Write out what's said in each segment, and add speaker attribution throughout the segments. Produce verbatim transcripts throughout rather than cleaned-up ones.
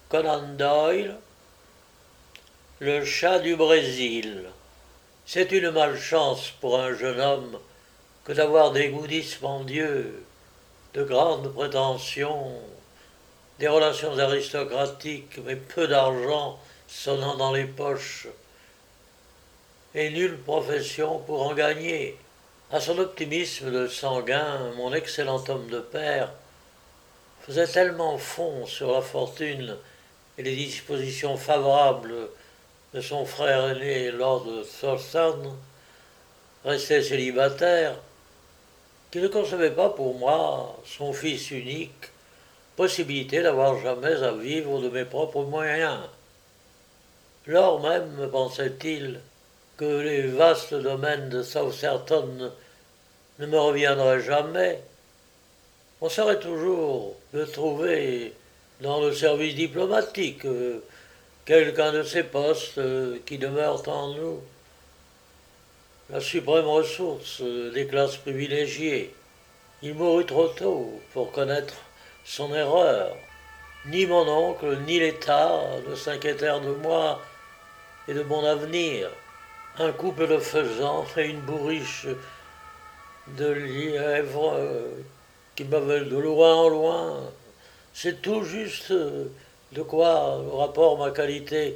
Speaker 1: Conan Doyle, le chat du Brésil. C'est une malchance pour un jeune homme que d'avoir des goûts dispendieux, de grandes prétentions, des relations aristocratiques, mais peu d'argent sonnant dans les poches, et nulle profession pour en gagner. À son optimisme de sanguin, mon excellent homme de père faisait tellement fond sur la fortune et les dispositions favorables de son frère aîné Lord Thorston, resté célibataire, qu'il ne concevait pas pour moi, son fils unique, possibilité d'avoir jamais à vivre de mes propres moyens. Lors même, me pensait-il, que les vastes domaines de Southampton ne me reviendraient jamais, on serait toujours de trouver dans le service diplomatique euh, quelqu'un de ces postes euh, qui demeurent en nous la suprême ressource euh, des classes privilégiées. Il mourut trop tôt pour connaître son erreur. Ni mon oncle, ni l'État ne s'inquiétèrent de moi et de mon avenir. Un couple de faisans et une bourriche de lièvres euh, qui m'avaient de loin en loin. C'est tout juste de quoi rapporte ma qualité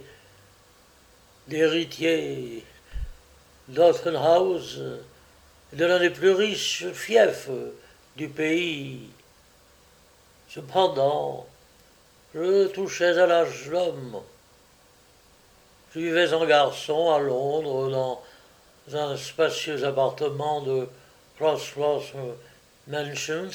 Speaker 1: d'héritier d'Autenhouse, de l'un des plus riches fiefs du pays. Cependant, je touchais à l'âge d'homme. Je vivais en garçon à Londres dans un spacieux appartement de Crossroads Mansions.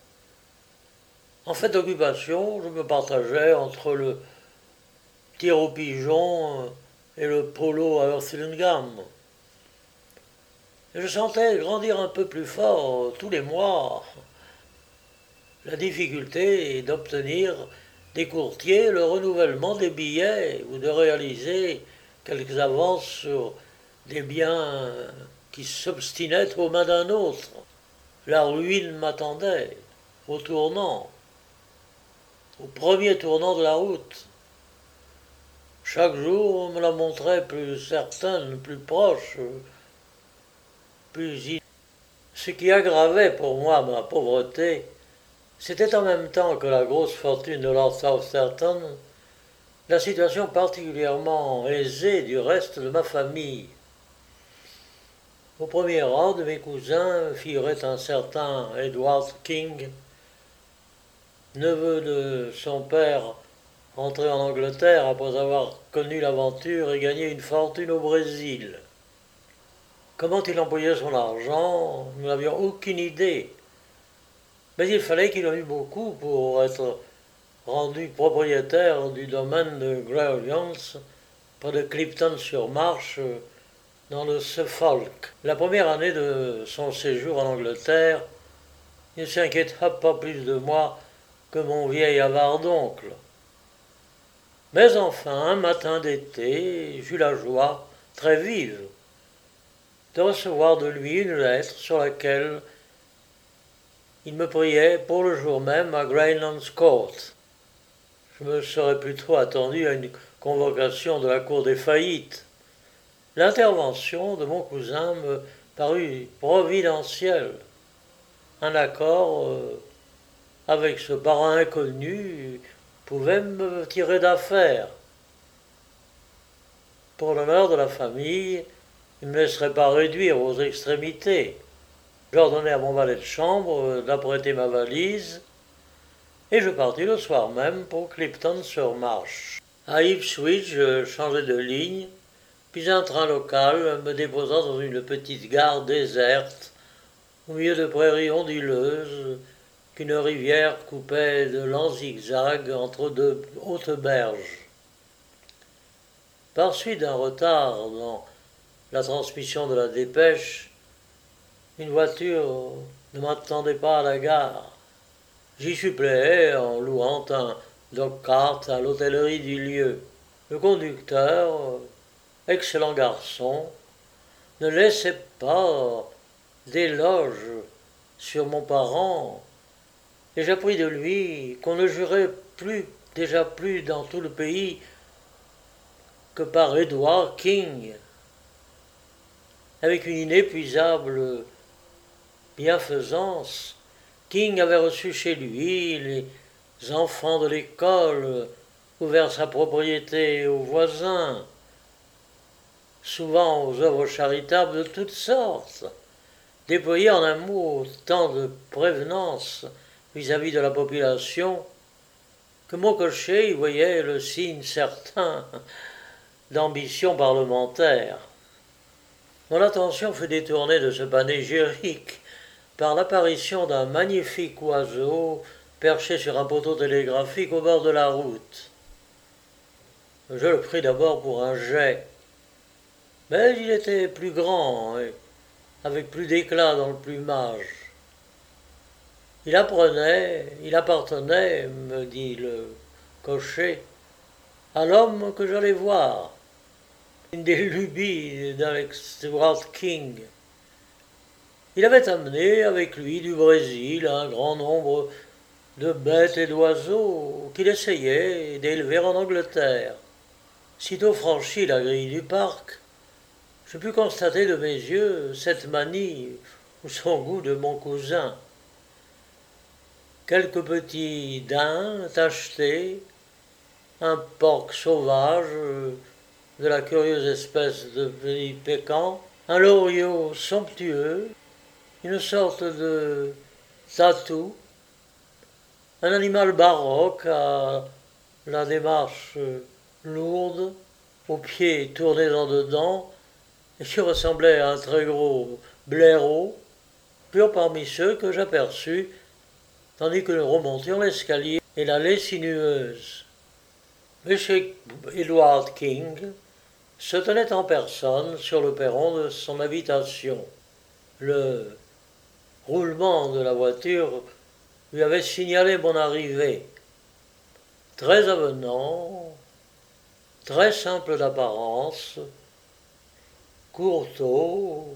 Speaker 1: En fait d'occupation, je me partageais entre le tir au pigeon et le polo à Hurlingham. Et je sentais grandir un peu plus fort tous les mois la difficulté d'obtenir des courtiers le renouvellement des billets ou de réaliser quelques avances sur des biens qui s'obstinaient aux mains d'un autre. La ruine m'attendait au tournant, au premier tournant de la route. Chaque jour, on me la montrait plus certaine, plus proche, plus in... Ce qui aggravait pour moi ma pauvreté, c'était en même temps que la grosse fortune de Lord Southampton, la situation particulièrement aisée du reste de ma famille. Au premier rang de mes cousins figurait un certain Edward King, neveu de son père, rentré en Angleterre après avoir connu l'aventure et gagné une fortune au Brésil. Comment il employait son argent, nous n'avions aucune idée. Mais il fallait qu'il en eût beaucoup pour être rendu propriétaire du domaine de Greylands, près de Clifton-sur-Marche, dans le Suffolk. La première année de son séjour en Angleterre, il ne s'inquiéta pas plus de moi que mon vieil avare d'oncle. Mais enfin, un matin d'été, j'eus la joie, très vive, de recevoir de lui une lettre sur laquelle il me priait pour le jour même à Greylands Court. Je me serais plutôt attendu à une convocation de la Cour des faillites. L'intervention de mon cousin me parut providentielle. Un accord euh, avec ce parrain inconnu pouvait me tirer d'affaire. Pour l'honneur de la famille, il ne me laisserait pas réduire aux extrémités. J'ordonnai à mon valet de chambre d'apprêter ma valise et je partis le soir même pour Clifton-sur-Marche. À Ipswich, je changeai de ligne, puis un train local me déposa dans une petite gare déserte au milieu de prairies onduleuses qu'une rivière coupait de lents zigzags entre deux hautes berges. Par suite d'un retard dans la transmission de la dépêche, une voiture ne m'attendait pas à la gare. J'y suppléai en louant un dog-cart à l'hôtellerie du lieu. Le conducteur, excellent garçon, ne laissait pas d'éloges sur mon parent, et j'appris de lui qu'on ne jurait plus déjà plus dans tout le pays que par Edward King, avec une inépuisable bienfaisance. King avait reçu chez lui les enfants de l'école, ouvert sa propriété aux voisins, souvent aux œuvres charitables de toutes sortes, déployé en un mot tant de prévenance vis-à-vis de la population que mon cocher y voyait le signe certain d'ambition parlementaire. Mon attention fut détournée de ce panégyrique par l'apparition d'un magnifique oiseau perché sur un poteau télégraphique au bord de la route. Je le pris d'abord pour un geai, mais il était plus grand et avec plus d'éclat dans le plumage. Il apprenait, il appartenait, me dit le cocher, à l'homme que j'allais voir. Une des lubies d'Alex Stewart King. Il avait amené avec lui du Brésil un grand nombre de bêtes et d'oiseaux qu'il essayait d'élever en Angleterre. Sitôt franchi la grille du parc, je pus constater de mes yeux cette manie ou son goût de mon cousin. Quelques petits daims tachetés, un porc sauvage de la curieuse espèce de petit pécan, un loriot somptueux, une sorte de tatou, un animal baroque à la démarche lourde, aux pieds tournés en dedans, et qui ressemblait à un très gros blaireau, pur parmi ceux que j'aperçus, tandis que nous remontions l'escalier et l'allée sinueuse. M. Edward King se tenait en personne sur le perron de son habitation. Le roulement de la voiture lui avait signalé mon arrivée. Très avenant, très simple d'apparence, courteau,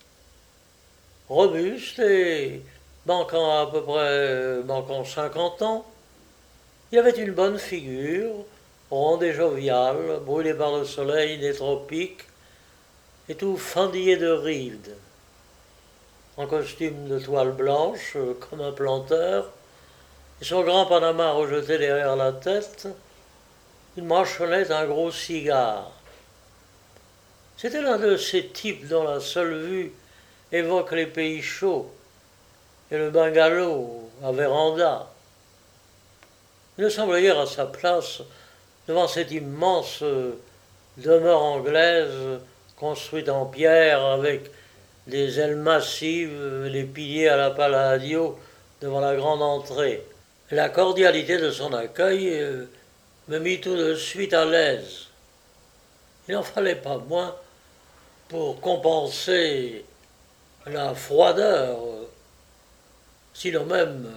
Speaker 1: robuste et manquant à peu près manquant cinquante ans, il avait une bonne figure, ronde et joviale, brûlée par le soleil des tropiques, et tout fendillé de rides. En costume de toile blanche, comme un planteur, et son grand panama rejeté derrière la tête, il mâchonnait un gros cigare. C'était l'un de ces types dont la seule vue évoque les pays chauds et le bungalow à véranda. Il me semblait hier à sa place devant cette immense demeure anglaise construite en pierre avec des ailes massives, les piliers à la Palladio devant la grande entrée. La cordialité de son accueil me mit tout de suite à l'aise. Il n'en fallait pas moins pour compenser la froideur, sinon même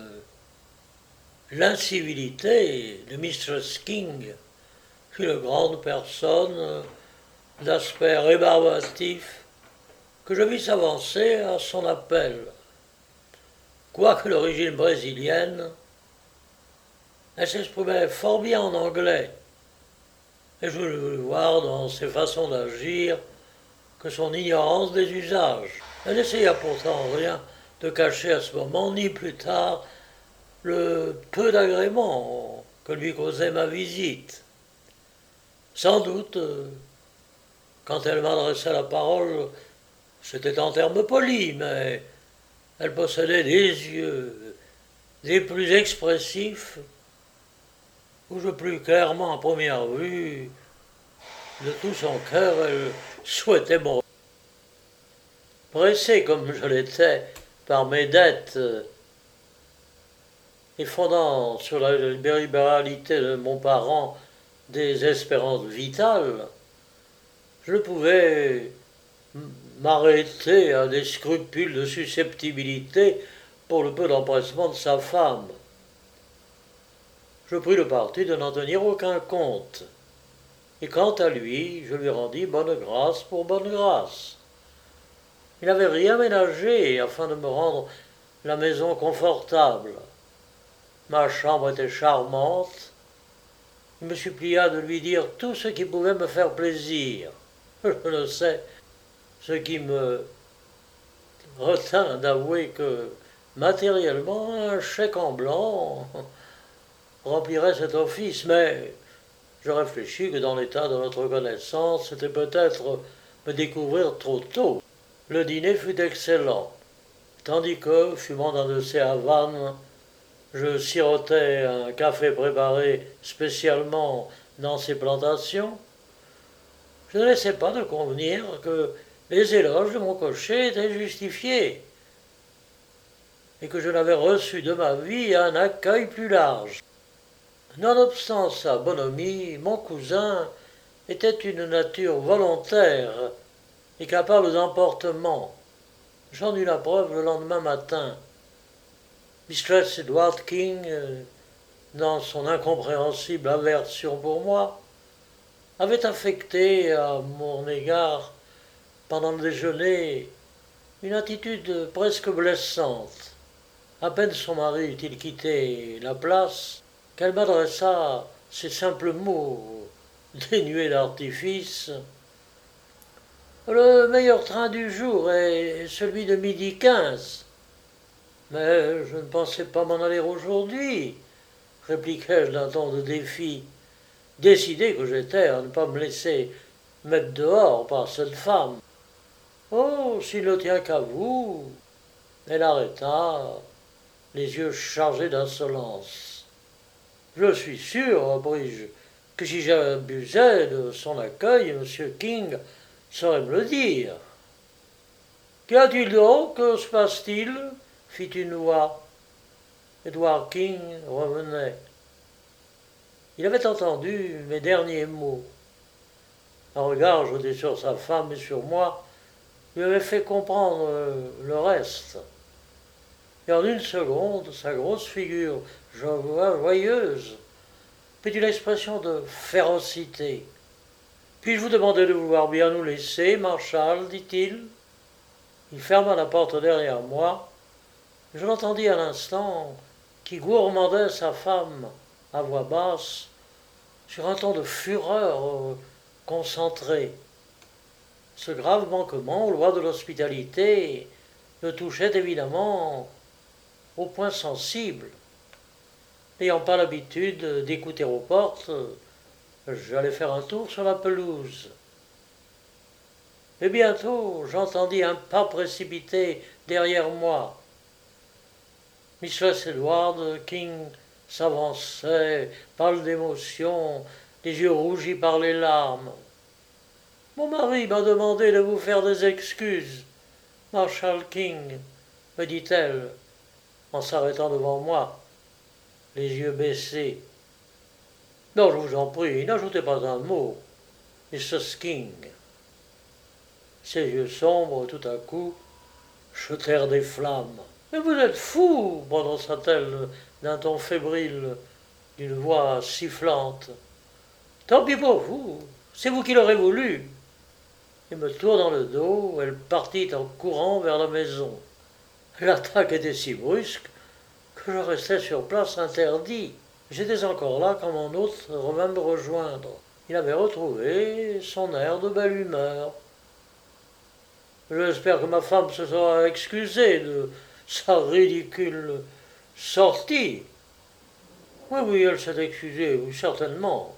Speaker 1: l'incivilité de mistress King, une grande personne d'aspect rébarbatif que je vis s'avancer à son appel. Quoique d'origine brésilienne, elle s'exprimait fort bien en anglais, et je voulais voir dans ses façons d'agir que son ignorance des usages. Elle n'essaya pourtant rien de cacher à ce moment, ni plus tard, le peu d'agrément que lui causait ma visite. Sans doute, quand elle m'adressa la parole, c'était en termes polis, mais elle possédait des yeux des plus expressifs, où je plus clairement à première vue, de tout son cœur, elle souhaitait mon... Pressé comme je l'étais par mes dettes, et fondant sur la libéralité de mon parent des espérances vitales, je ne pouvais m'arrêter à des scrupules de susceptibilité pour le peu d'empressement de sa femme. Je pris le parti de n'en tenir aucun compte, et quant à lui, je lui rendis bonne grâce pour bonne grâce. Il n'avait rien ménagé afin de me rendre la maison confortable. Ma chambre était charmante, Il me supplia de lui dire tout ce qui pouvait me faire plaisir. Je le sais, ce qui me retint d'avouer que, matériellement, un chèque en blanc remplirait cet office, mais je réfléchis que dans l'état de notre connaissance, c'était peut-être me découvrir trop tôt. Le dîner fut excellent, tandis que, fumant d'un de ces havanes, je sirotais un café préparé spécialement dans ces plantations, je ne laissais pas de convenir que les éloges de mon cocher étaient justifiés et que je n'avais reçu de ma vie un accueil plus large. Nonobstant sa bonhomie, mon cousin était une nature volontaire et capable d'emportement. J'en eus la preuve le lendemain matin. Mistress Edward King, dans son incompréhensible aversion pour moi, avait affecté à mon égard, pendant le déjeuner, une attitude presque blessante. À peine son mari eut-il quitté la place, qu'elle m'adressa ces simples mots, dénués d'artifice. Le meilleur train du jour est celui de midi quinze. Mais je ne pensais pas m'en aller aujourd'hui, répliquai-je d'un ton de défi, décidé que j'étais à ne pas me laisser mettre dehors par cette femme. Oh, s'il ne tient qu'à vous. Elle arrêta, les yeux chargés d'insolence. Je suis sûr, repris-je, que si j'abusais de son accueil, M. King saurait me le dire. Qu'y a-t-il donc? Que se passe-t-il? Fit une voix. Edward King revenait. Il avait entendu mes derniers mots. Un regard jeté sur sa femme et sur moi lui avait fait comprendre le reste. Et en une seconde, sa grosse figure joyeuse prit une expression de férocité. Puis-je vous demander de vouloir bien nous laisser, Marshall, dit-il. Il ferma la porte derrière moi. Je l'entendis à l'instant qui gourmandait sa femme à voix basse sur un ton de fureur concentrée. Ce grave manquement aux lois de l'hospitalité me touchait évidemment au point sensible. N'ayant pas l'habitude d'écouter aux portes, j'allais faire un tour sur la pelouse. Et bientôt, j'entendis un pas précipité derrière moi. Mistress Edward King s'avançait, pâle d'émotion, les yeux rougis par les larmes. « Mon mari m'a demandé de vous faire des excuses, Marshall King, me dit-elle, en s'arrêtant devant moi, les yeux baissés. Non, je vous en prie, n'ajoutez pas un mot, Missus King. Ses yeux sombres, tout à coup, jetèrent des flammes. Mais vous êtes fou, prononça-t-elle d'un ton fébrile, d'une voix sifflante. Tant pis pour vous, c'est vous qui l'aurez voulu. Et me tournant le dos, elle partit en courant vers la maison. L'attaque était si brusque que je restais sur place interdit. J'étais encore là quand mon hôte revint me rejoindre. Il avait retrouvé son air de belle humeur. J'espère que ma femme se sera excusée de sa ridicule sortie. Oui, oui, elle s'est excusée, oui, certainement.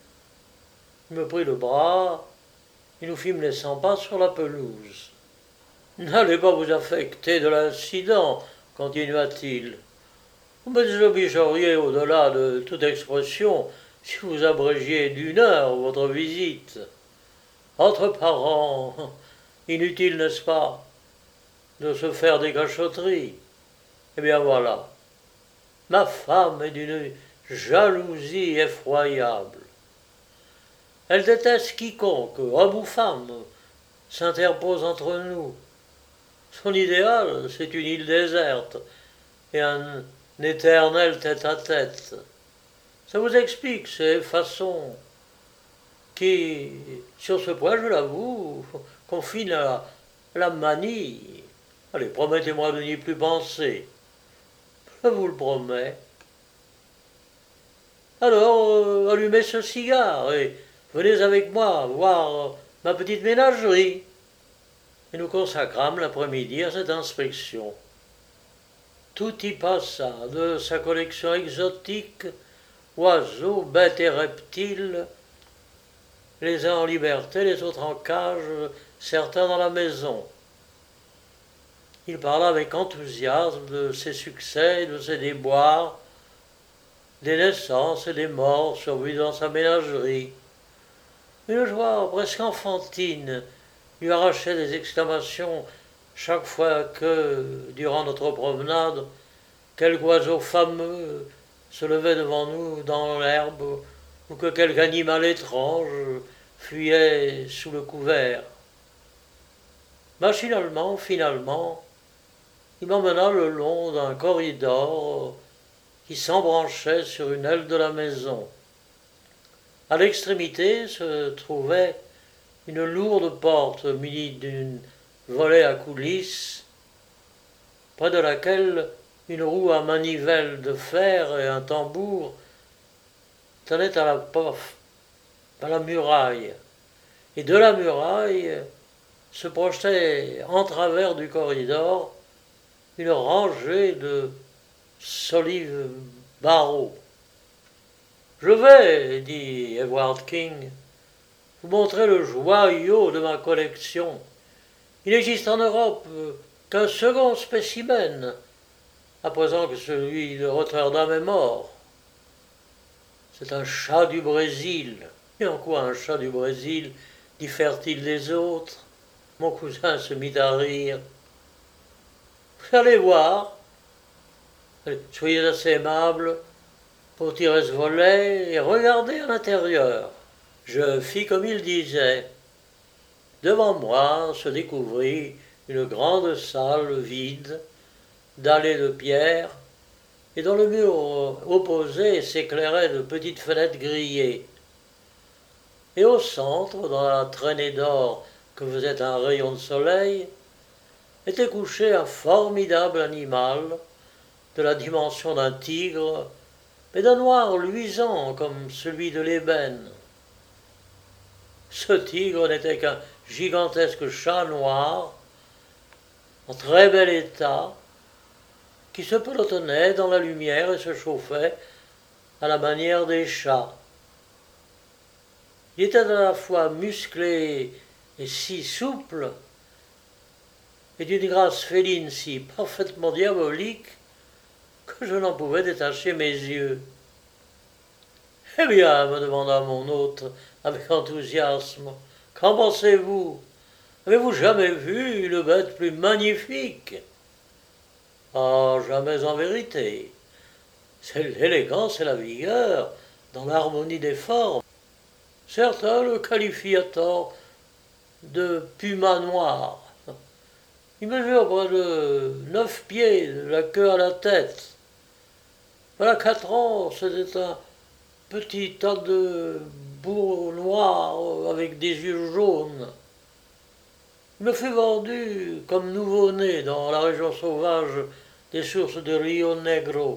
Speaker 1: Il me prit le bras et nous fîmes les cent pas sur la pelouse. N'allez pas vous affecter de l'incident, continua-t-il. Vous me désobligeriez au-delà de toute expression si vous abrégiez d'une heure votre visite. Entre parents, inutile, n'est-ce pas, de se faire des cachotteries. Eh bien voilà, ma femme est d'une jalousie effroyable. Elle déteste quiconque, homme ou femme, s'interpose entre nous. Son idéal, c'est une île déserte et un éternel tête-à-tête. Ça vous explique ces façons qui, sur ce point, je l'avoue, confinent à la manie. Allez, promettez-moi de n'y plus penser. Je vous le promets. Alors, euh, allumez ce cigare et venez avec moi voir euh, ma petite ménagerie. Et nous consacrâmes l'après-midi à cette inspection. Tout y passa, de sa collection exotique, oiseaux, bêtes et reptiles, les uns en liberté, les autres en cage, certains dans la maison. Il parla avec enthousiasme de ses succès, de ses déboires, des naissances et des morts survenues dans sa ménagerie. Une joie presque enfantine lui arrachait des exclamations chaque fois que, durant notre promenade, quelque oiseau fameux se levait devant nous dans l'herbe ou que quelque animal étrange fuyait sous le couvert. Machinalement, finalement, il m'emmena le long d'un corridor qui s'embranchait sur une aile de la maison. À l'extrémité se trouvait une lourde porte munie d'une volée à coulisses, près de laquelle une roue à manivelle de fer et un tambour tenaient à la porte, à la muraille. Et de la muraille se projetait en travers du corridor une rangée de solides barreaux. « Je vais, dit Edward King, vous montrer le joyau de ma collection. Il n'existe en Europe qu'un second spécimen, à présent que celui de Rotterdam est mort. C'est un chat du Brésil. Et en quoi un chat du Brésil diffère-t-il des autres ?» Mon cousin se mit à rire. « Vous allez voir. Allez, soyez assez aimable pour tirer ce volet et regarder à l'intérieur. » Je fis comme il disait. Devant moi se découvrit une grande salle vide, dallée de pierre, et dont le mur opposé s'éclairait de petites fenêtres grillées. Et au centre, dans la traînée d'or que faisait un rayon de soleil, était couché un formidable animal, de la dimension d'un tigre, mais d'un noir luisant comme celui de l'ébène. Ce tigre n'était qu'un gigantesque chat noir, en très bel état, qui se pelotonnait dans la lumière et se chauffait à la manière des chats. Il était à la fois musclé et si souple, et d'une grâce féline si parfaitement diabolique, que je n'en pouvais détacher mes yeux. « Eh bien, me demanda mon hôte avec enthousiasme, qu'en pensez-vous? Avez-vous jamais vu une bête plus magnifique? » « Ah, jamais en vérité. C'est l'élégance et la vigueur dans l'harmonie des formes. Certains le qualifient à tort de puma noir. Il mesure près de neuf pieds, de la queue à la tête. Voilà quatre ans, c'était un petit tas de bourre noir avec des yeux jaunes. Il me fut vendu comme nouveau-né dans la région sauvage des sources de Rio Negro.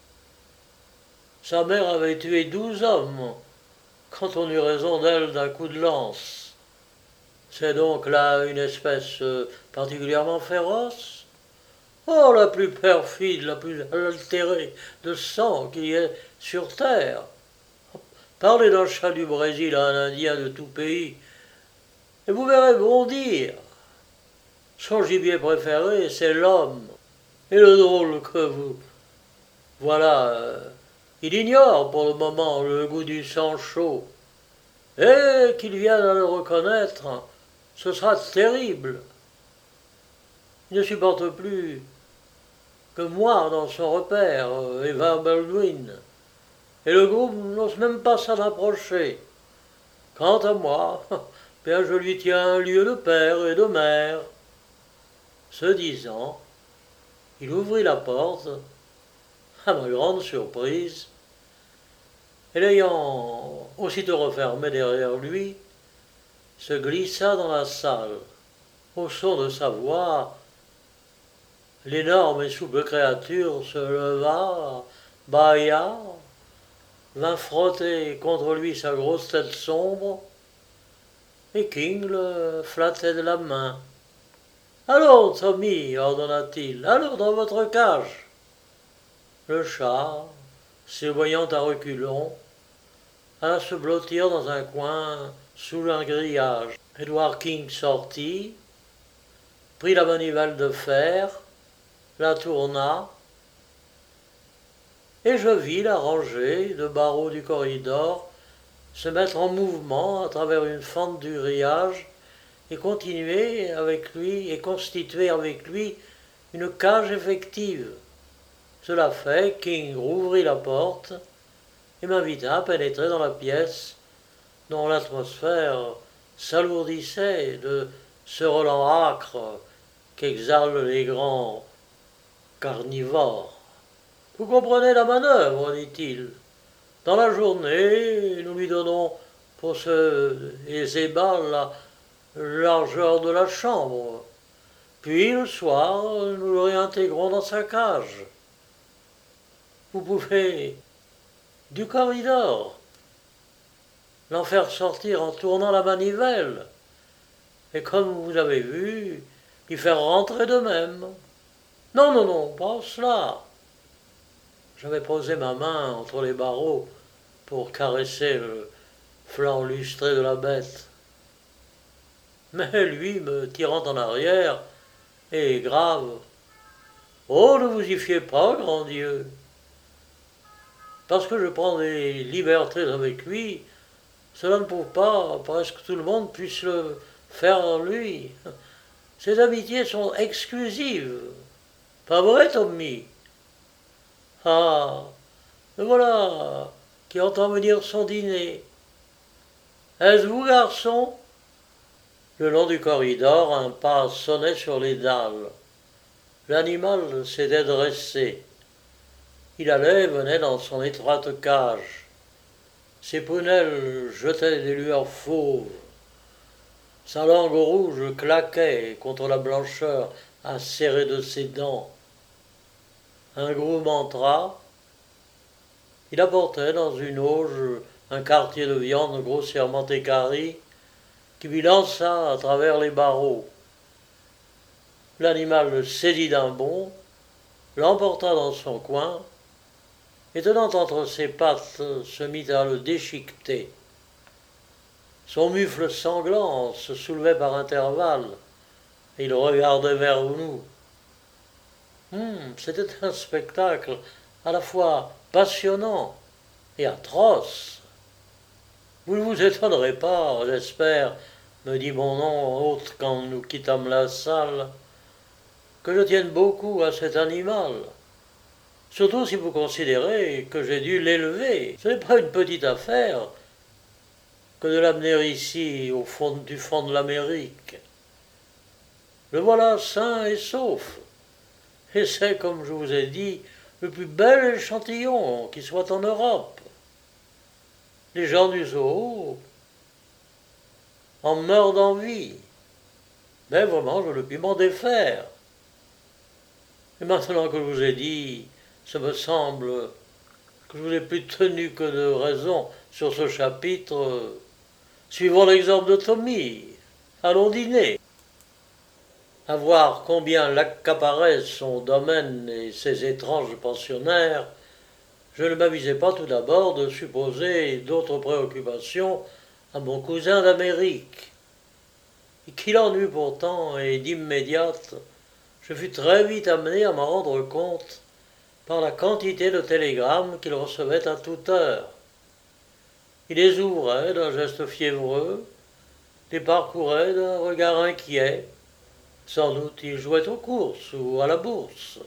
Speaker 1: Sa mère avait tué douze hommes quand on eut raison d'elle d'un coup de lance. C'est donc là une espèce particulièrement féroce? Oh, la plus perfide, la plus altérée de sang qu'il y ait sur terre. Parlez d'un chat du Brésil à un Indien de tout pays, et vous verrez bondir. Son gibier préféré, c'est l'homme. Et le drôle que vous... Voilà, euh, il ignore pour le moment le goût du sang chaud. Et qu'il vienne à le reconnaître, ce sera terrible. Il ne supporte plus que moi dans son repère, Evan Baldwin. Et le groupe n'ose même pas s'en approcher. Quant à moi, bien je lui tiens un lieu de père et de mère. Ce disant, il ouvrit la porte, à ma grande surprise, et l'ayant aussitôt refermée derrière lui, se glissa dans la salle. Au son de sa voix, l'énorme et souple créature se leva, bâilla, vint frotter contre lui sa grosse tête sombre, et King le flattait de la main. « Allons, Tommy, ordonna-t-il, allons dans votre cage. » Le chat, se voyant à reculons, alla se blottir dans un coin sous un grillage. Edward King sortit, prit la manivelle de fer, la tourna, et je vis la rangée de barreaux du corridor se mettre en mouvement à travers une fente du grillage et continuer avec lui et constituer avec lui une cage effective. Cela fait, King rouvrit la porte et m'invita à pénétrer dans la pièce dont l'atmosphère s'alourdissait de ce relent âcre qu'exhalent les grands carnivores. « Vous comprenez la manœuvre, dit-il. Dans la journée, nous lui donnons pour ce Ézéba la largeur de la chambre. Puis le soir, nous le réintégrons dans sa cage. Vous pouvez, du corridor, l'en faire sortir en tournant la manivelle, et comme vous avez vu, y faire rentrer de même. Non, non, non, pas cela. » J'avais posé ma main entre les barreaux pour caresser le flanc lustré de la bête. Mais lui, me tirant en arrière, et grave, « Oh, ne vous y fiez pas, grand Dieu. Parce que je prends des libertés avec lui, cela ne prouve pas presque tout le monde puisse le faire en lui. Ses amitiés sont exclusives. Pas vrai, Tommy? Ah, le voilà qui entend venir son dîner. Est-ce vous, garçon? » Le long du corridor, un pas sonnait sur les dalles. L'animal s'était dressé. Il allait et venait dans son étroite cage. Ses prunelles jetaient des lueurs fauves. Sa langue rouge claquait contre la blancheur acérée de ses dents. Un groom entra. Il apportait dans une auge un quartier de viande grossièrement équarrie qui lui lança à travers les barreaux. L'animal le saisit d'un bond, l'emporta dans son coin, et tenant entre ses pattes, se mit à le déchiqueter. Son mufle sanglant se soulevait par intervalles, et il regardait vers nous. Hum, c'était un spectacle à la fois passionnant et atroce. Vous ne vous étonnerez pas, j'espère, me dit mon nom hôte quand nous quittâmes la salle, que je tienne beaucoup à cet animal. Surtout si vous considérez que j'ai dû l'élever. Ce n'est pas une petite affaire que de l'amener ici, au fond du fond de l'Amérique. Le voilà sain et sauf. Et c'est, comme je vous ai dit, le plus bel échantillon qui soit en Europe. Les gens du zoo en meurent d'envie. Mais vraiment, je ne puis m'en défaire. Et maintenant que je vous ai dit, ça me semble que je vous ai plus tenu que de raison sur ce chapitre. Suivons l'exemple de Tommy. Allons dîner. À voir combien l'accaparaient son domaine et ses étranges pensionnaires, je ne m'avisais pas tout d'abord de supposer d'autres préoccupations à mon cousin d'Amérique. Et qu'il en eût pourtant, et d'immédiate, je fus très vite amené à m'en rendre compte par la quantité de télégrammes qu'il recevait à toute heure. Il les ouvrait d'un geste fiévreux, les parcourait d'un regard inquiet. Sans doute il jouait aux courses ou à la bourse.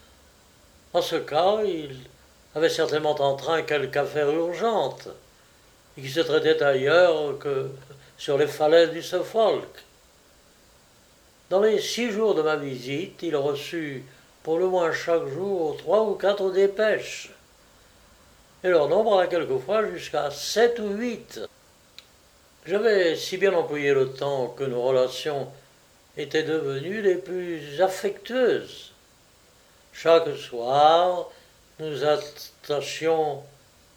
Speaker 1: En ce cas, il avait certainement en train quelque affaire urgente, et qui se traitait ailleurs que sur les falaises du Suffolk. Dans les six jours de ma visite, il reçut pour le moins chaque jour trois ou quatre dépêches, et leur nombre alla quelquefois jusqu'à sept ou huit. J'avais si bien employé le temps que nos relations étaient devenues les plus affectueuses. Chaque soir, nous attachions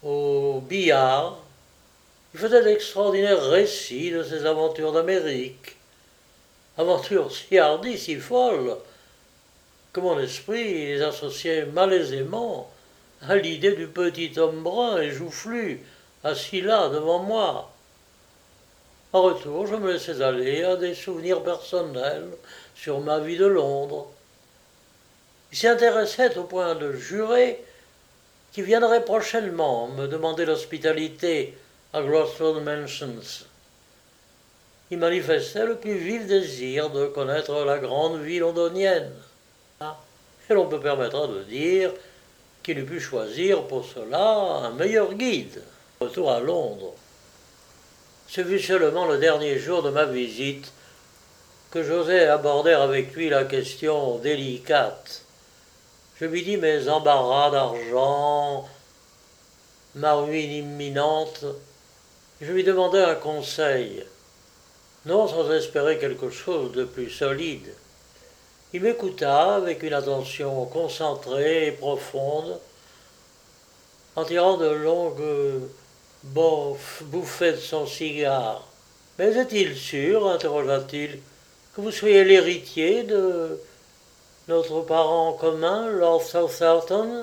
Speaker 1: au billard. Il faisait d'extraordinaires récits de ses aventures d'Amérique. Aventures si hardies, si folles, que mon esprit les associait malaisément à l'idée du petit homme brun et joufflu, assis là devant moi. En retour, je me laissais aller à des souvenirs personnels sur ma vie de Londres. Il s'y intéressait au point de jurer qu'il viendrait prochainement me demander l'hospitalité à Gosford Mansions. Il manifestait le plus vif désir de connaître la grande vie londonienne. Et l'on peut permettre de dire qu'il eût pu choisir pour cela un meilleur guide. Retour à Londres. Ce fut seulement le dernier jour de ma visite que j'osai aborder avec lui la question délicate. Je lui dis mes embarras d'argent, ma ruine imminente. Je lui demandai un conseil, non sans espérer quelque chose de plus solide. Il m'écouta avec une attention concentrée et profonde, en tirant de longues bouffées de son cigare. « Mais est-il sûr, interrogea-t-il, que vous soyez l'héritier de notre parent commun, Lord Southampton ?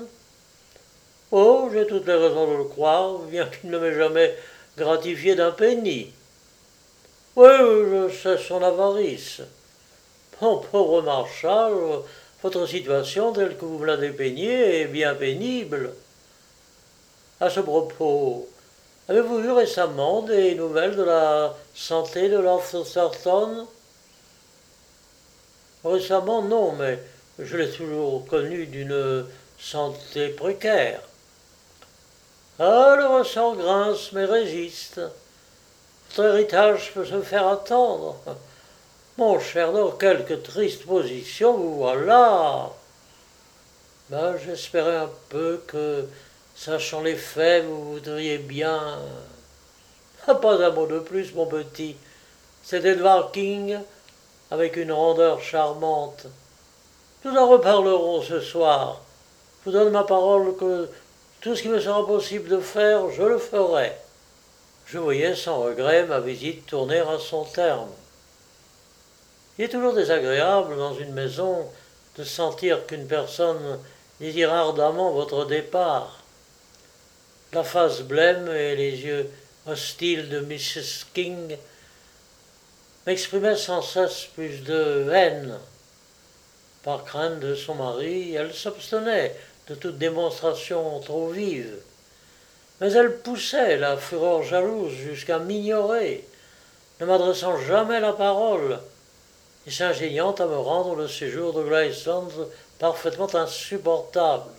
Speaker 1: Oh, j'ai toutes les raisons de le croire, bien qu'il ne m'ait jamais gratifié d'un penny. Oui, je sais son avarice. Mon pauvre Marshal, votre situation telle que vous me la dépeignez est bien pénible. À ce propos, avez-vous eu récemment des nouvelles de la santé de Lord Southampton ? Récemment, non, mais je l'ai toujours connu d'une santé précaire. Ah, le ressort grince mais résiste. Votre héritage peut se faire attendre. Mon cher, dans quelque triste position vous voilà. Ben, j'espérais un peu que, sachant les faits, vous voudriez bien... Ah, pas un mot de plus, mon petit. C'est Edward King, avec une rondeur charmante. Nous en reparlerons ce soir. Je vous donne ma parole que tout ce qui me sera possible de faire, je le ferai. Je voyais sans regret ma visite tourner à son terme. Il est toujours désagréable dans une maison de sentir qu'une personne désire ardemment votre départ. La face blême et les yeux hostiles de missus King m'exprimaient sans cesse plus de haine. Par crainte de son mari, elle s'abstenait de toute démonstration trop vive. Mais elle poussait la fureur jalouse jusqu'à m'ignorer, ne m'adressant jamais la parole, et s'ingéniant à me rendre le séjour de Gravesend parfaitement insupportable.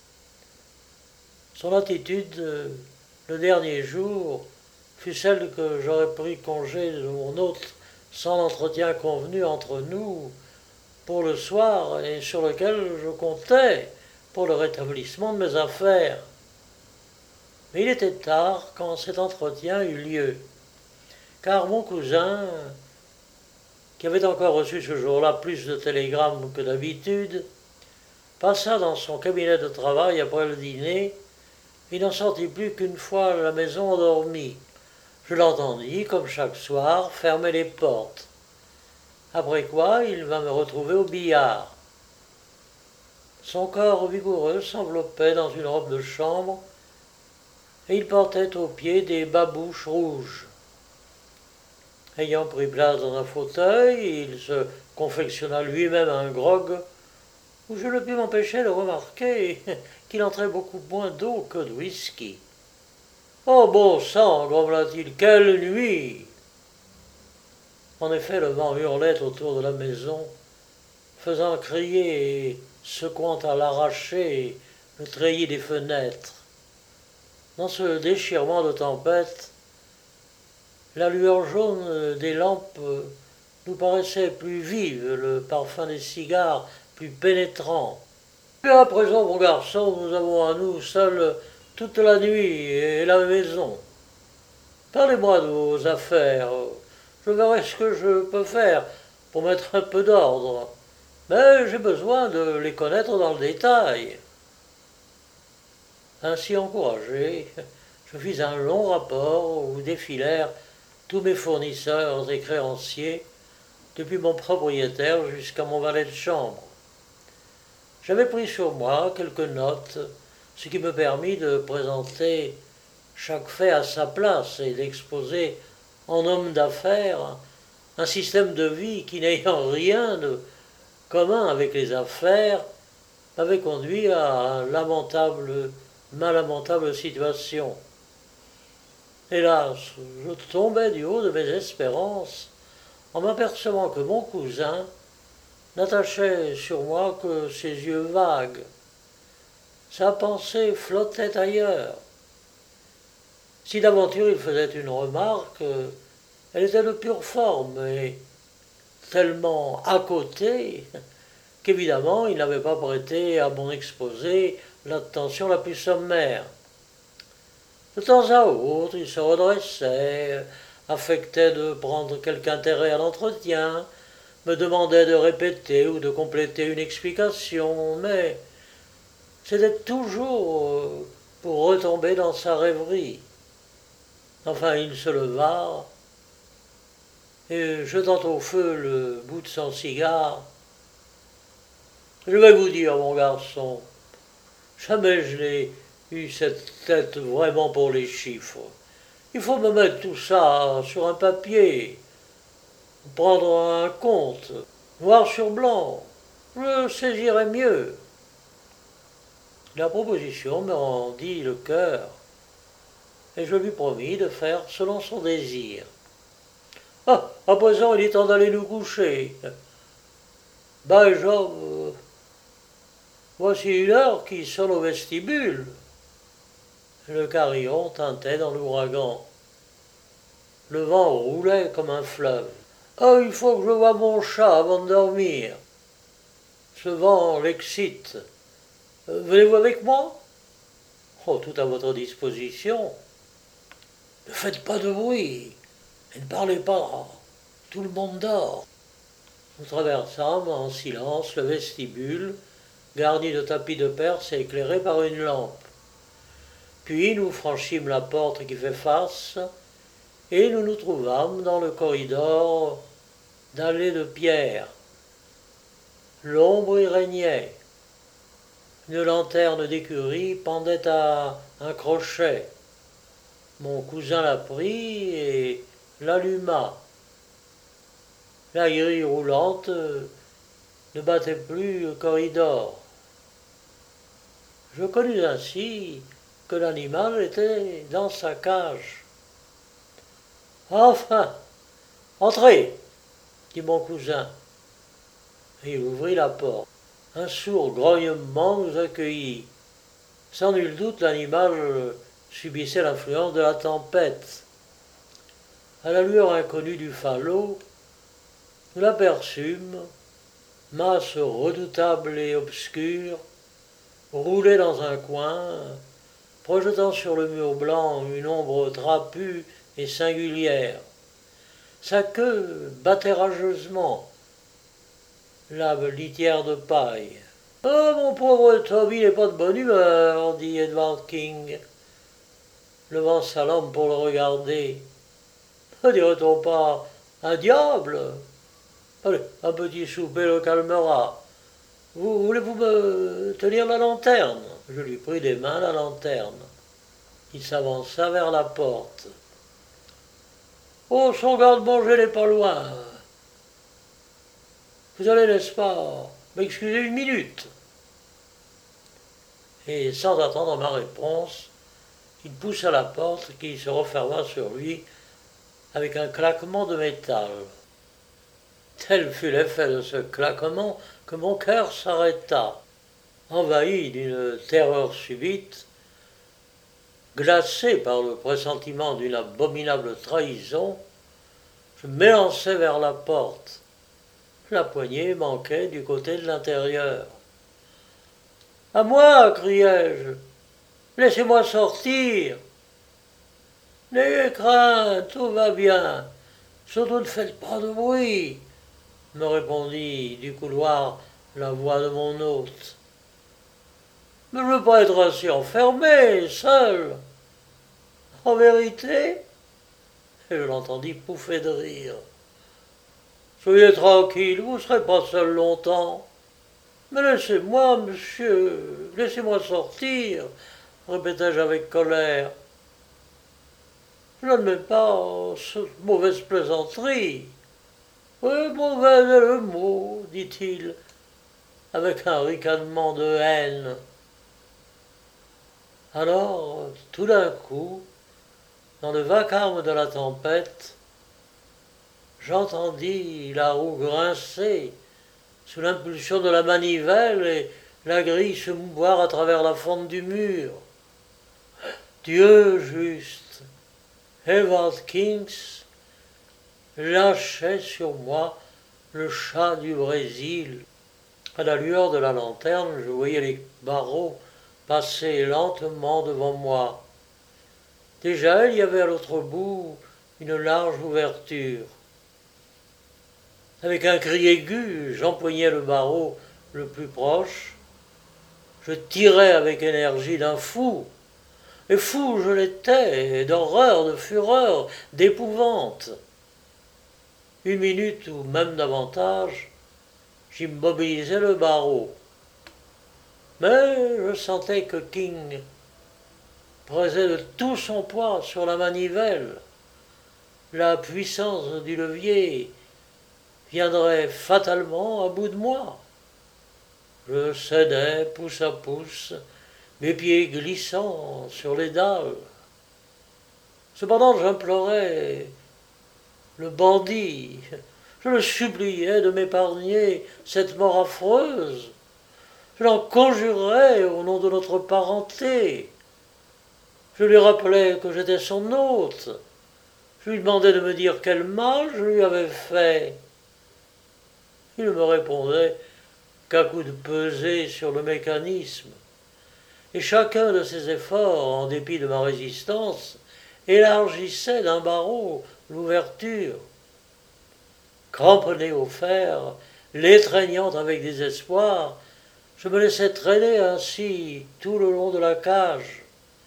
Speaker 1: Son attitude, le dernier jour, fut celle que j'aurais pris congé de mon hôte sans l'entretien convenu entre nous pour le soir et sur lequel je comptais pour le rétablissement de mes affaires. Mais il était tard quand cet entretien eut lieu, car mon cousin, qui avait encore reçu ce jour-là plus de télégrammes que d'habitude, passa dans son cabinet de travail après le dîner et n'en sortit plus qu'une fois la maison endormie. Je l'entendis, comme chaque soir, fermer les portes. Après quoi, il vint me retrouver au billard. Son corps vigoureux s'enveloppait dans une robe de chambre et il portait aux pieds des babouches rouges. Ayant pris place dans un fauteuil, il se confectionna lui-même un grog où je ne pus m'empêcher de remarquer qu'il entrait beaucoup moins d'eau que de whisky. « Oh bon sang !» grommela-t-il, « quelle nuit !» En effet, le vent hurlait autour de la maison, faisant crier et secouant à l'arraché le treillis des fenêtres. Dans ce déchirement de tempête, la lueur jaune des lampes nous paraissait plus vive, le parfum des cigares plus pénétrant. Et à présent, mon garçon, nous avons à nous seuls toute la nuit et la maison. Parlez-moi de vos affaires. Je verrai ce que je peux faire pour mettre un peu d'ordre. Mais j'ai besoin de les connaître dans le détail. Ainsi encouragé, je fis un long rapport où défilèrent tous mes fournisseurs et créanciers, depuis mon propriétaire jusqu'à mon valet de chambre. J'avais pris sur moi quelques notes, ce qui me permit de présenter chaque fait à sa place et d'exposer en homme d'affaires un système de vie qui, n'ayant rien de commun avec les affaires, m'avait conduit à lamentable, ma lamentable situation. Hélas, je tombais du haut de mes espérances en m'apercevant que mon cousin n'attachait sur moi que ses yeux vagues. Sa pensée flottait ailleurs. Si d'aventure il faisait une remarque, elle était de pure forme et tellement à côté qu'évidemment il n'avait pas prêté à mon exposé l'attention la plus sommaire. De temps à autre, il se redressait, affectait de prendre quelque intérêt à l'entretien, me demandait de répéter ou de compléter une explication, mais c'était toujours pour retomber dans sa rêverie. Enfin, il se leva, et jetant au feu le bout de son cigare, « Je vais vous dire, mon garçon, jamais je n'ai eu cette tête vraiment pour les chiffres. Il faut me mettre tout ça sur un papier, prendre un compte, noir sur blanc, je saisirai mieux. » La proposition me rendit le cœur, et je lui promis de faire selon son désir. « Ah, à présent, il est temps d'aller nous coucher. Ben, Job, voici une heure qui sonne au vestibule. » Le carillon tintait dans l'ouragan. Le vent roulait comme un fleuve. « Oh, il faut que je voie mon chat avant de dormir. Ce vent l'excite. Venez-vous avec moi ? » « Oh, tout à votre disposition. »« Ne faites pas de bruit, et ne parlez pas. Tout le monde dort. » Nous traversâmes en silence le vestibule, garni de tapis de Perse et éclairé par une lampe. Puis nous franchîmes la porte qui fait face, et nous nous trouvâmes dans le corridor dallé de pierre. L'ombre y régnait. Une lanterne d'écurie pendait à un crochet. Mon cousin la prit et l'alluma. La grille roulante ne battait plus le corridor. Je connus ainsi que l'animal était dans sa cage. « Enfin, entrez !» dit mon cousin. Et il ouvrit la porte. Un sourd grognement nous accueillit. Sans nul doute, l'animal subissait l'influence de la tempête. À la lueur inconnue du falot, nous l'aperçûmes, masse redoutable et obscure, roulé dans un coin, projetant sur le mur blanc une ombre trapue et singulière. Sa queue battait rageusement la litière de paille. « Oh, mon pauvre Tom, il n'est pas de bonne humeur, » dit Edward King, levant sa lampe pour le regarder. « Ne dirait-on pas un diable ? Allez, un petit souper le calmera. Vous voulez-vous me tenir la lanterne ?» Je lui pris des mains la lanterne. Il s'avança vers la porte. « Oh, son garde-manger n'est pas loin. Vous allez, n'est-ce pas, m'excuser une minute ?» Et sans attendre ma réponse, il poussa la porte qui se referma sur lui avec un claquement de métal. Tel fut l'effet de ce claquement que mon cœur s'arrêta, envahi d'une terreur subite, glacé par le pressentiment d'une abominable trahison. Je m'élançai vers la porte. La poignée manquait du côté de l'intérieur. « À moi !» criai-je. « Laissez-moi sortir !»« N'ayez crainte, tout va bien. Surtout ne faites pas de bruit !» me répondit du couloir la voix de mon hôte. Mais je ne veux pas être ainsi enfermé, seul. En vérité, et je l'entendis pouffer de rire. Soyez tranquille, vous ne serez pas seul longtemps. Mais laissez-moi, monsieur, laissez-moi sortir, répétai-je avec colère. Je n'admets pas cette mauvaise plaisanterie. Oui, mauvais est le mot, dit-il, avec un ricanement de haine. Alors, tout d'un coup, dans le vacarme de la tempête, j'entendis la roue grincer sous l'impulsion de la manivelle et la grille se mouvoir à travers la fente du mur. Dieu juste, Edward Kings lâchait sur moi le chat du Brésil. À la lueur de la lanterne, je voyais les barreaux passer lentement devant moi. Déjà, il y avait à l'autre bout une large ouverture. Avec un cri aigu, j'empoignai le barreau le plus proche. Je tirai avec énergie d'un fou. Et fou je l'étais, d'horreur, de fureur, d'épouvante. Une minute ou même davantage, j'immobilisai le barreau. Mais je sentais que King pesait de tout son poids sur la manivelle. La puissance du levier viendrait fatalement à bout de moi. Je cédais pouce à pouce, mes pieds glissant sur les dalles. Cependant, j'implorais le bandit, je le suppliais de m'épargner cette mort affreuse. Je l'en conjurais au nom de notre parenté. Je lui rappelais que j'étais son hôte. Je lui demandais de me dire quel mal je lui avais fait. Il ne me répondait qu'à coups de pesée sur le mécanisme. Et chacun de ses efforts, en dépit de ma résistance, élargissait d'un barreau l'ouverture. Cramponné au fer, l'étreignant avec désespoir, je me laissais traîner ainsi tout le long de la cage.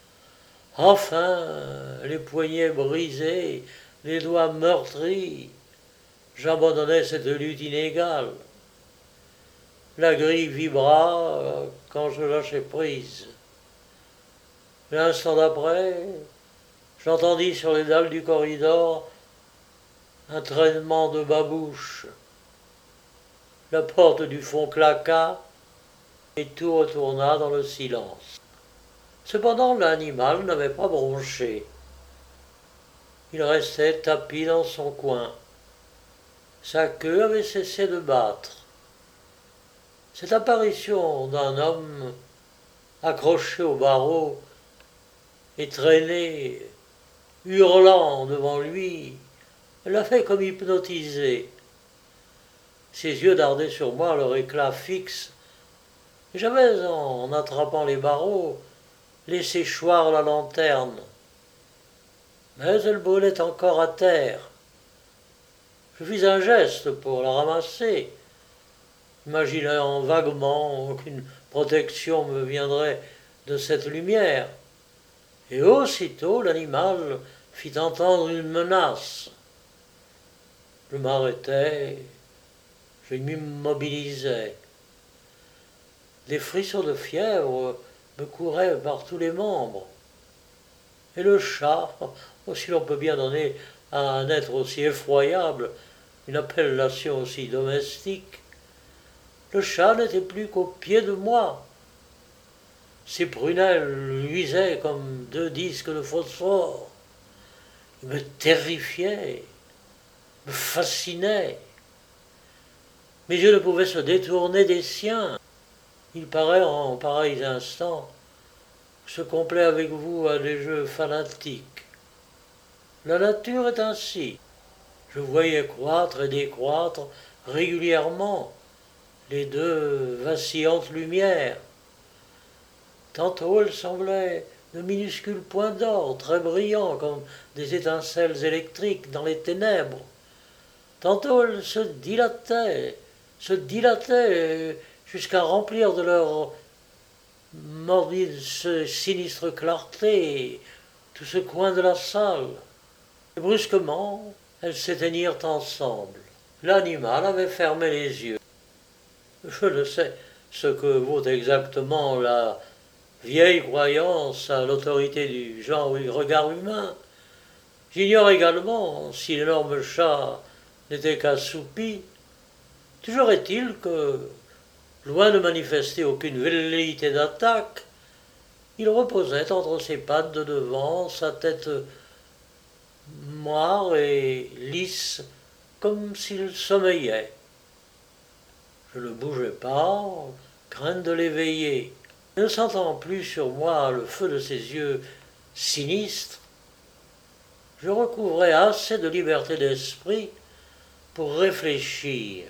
Speaker 1: Enfin, les poignets brisés, les doigts meurtris, j'abandonnai cette lutte inégale. La grille vibra quand je lâchai prise. L'instant d'après, j'entendis sur les dalles du corridor un traînement de babouches. La porte du fond claqua et tout retourna dans le silence. Cependant, l'animal n'avait pas bronché. Il restait tapi dans son coin. Sa queue avait cessé de battre. Cette apparition d'un homme accroché au barreau et traîné, hurlant devant lui, l'a fait comme hypnotisé. Ses yeux dardaient sur moi leur éclat fixe, et j'avais, en attrapant les barreaux, laissé choir la lanterne. Mais elle brûlait encore à terre. Je fis un geste pour la ramasser, imaginant vaguement qu'une protection me viendrait de cette lumière. Et aussitôt l'animal fit entendre une menace. Je m'arrêtai, je m'immobilisai. Des frissons de fièvre me couraient par tous les membres. Et le chat, si l'on peut bien donner à un être aussi effroyable une appellation aussi domestique, le chat n'était plus qu'au pied de moi. Ses prunelles luisaient comme deux disques de phosphore. Il me terrifiait, me fascinait. Mes yeux ne pouvaient se détourner des siens. Il paraît en pareils instants se complaît avec vous à des jeux fanatiques. La nature est ainsi. Je voyais croître et décroître régulièrement les deux vacillantes lumières. Tantôt elles semblaient de minuscules points d'or très brillants comme des étincelles électriques dans les ténèbres. Tantôt elles se dilataient, se dilataient jusqu'à remplir de leur mordit ce sinistre clarté, tout ce coin de la salle. Et brusquement, elles s'éteignirent ensemble. L'animal avait fermé les yeux. Je ne sais ce que vaut exactement la vieille croyance à l'autorité du genre ou du regard humain. J'ignore également si l'énorme chat n'était qu'assoupi. Toujours est-il que, loin de manifester aucune velléité d'attaque, il reposait entre ses pattes de devant, sa tête moire et lisse, comme s'il sommeillait. Je ne bougeais pas, crainte de l'éveiller. Ne sentant plus sur moi le feu de ses yeux sinistres, je recouvrais assez de liberté d'esprit pour réfléchir.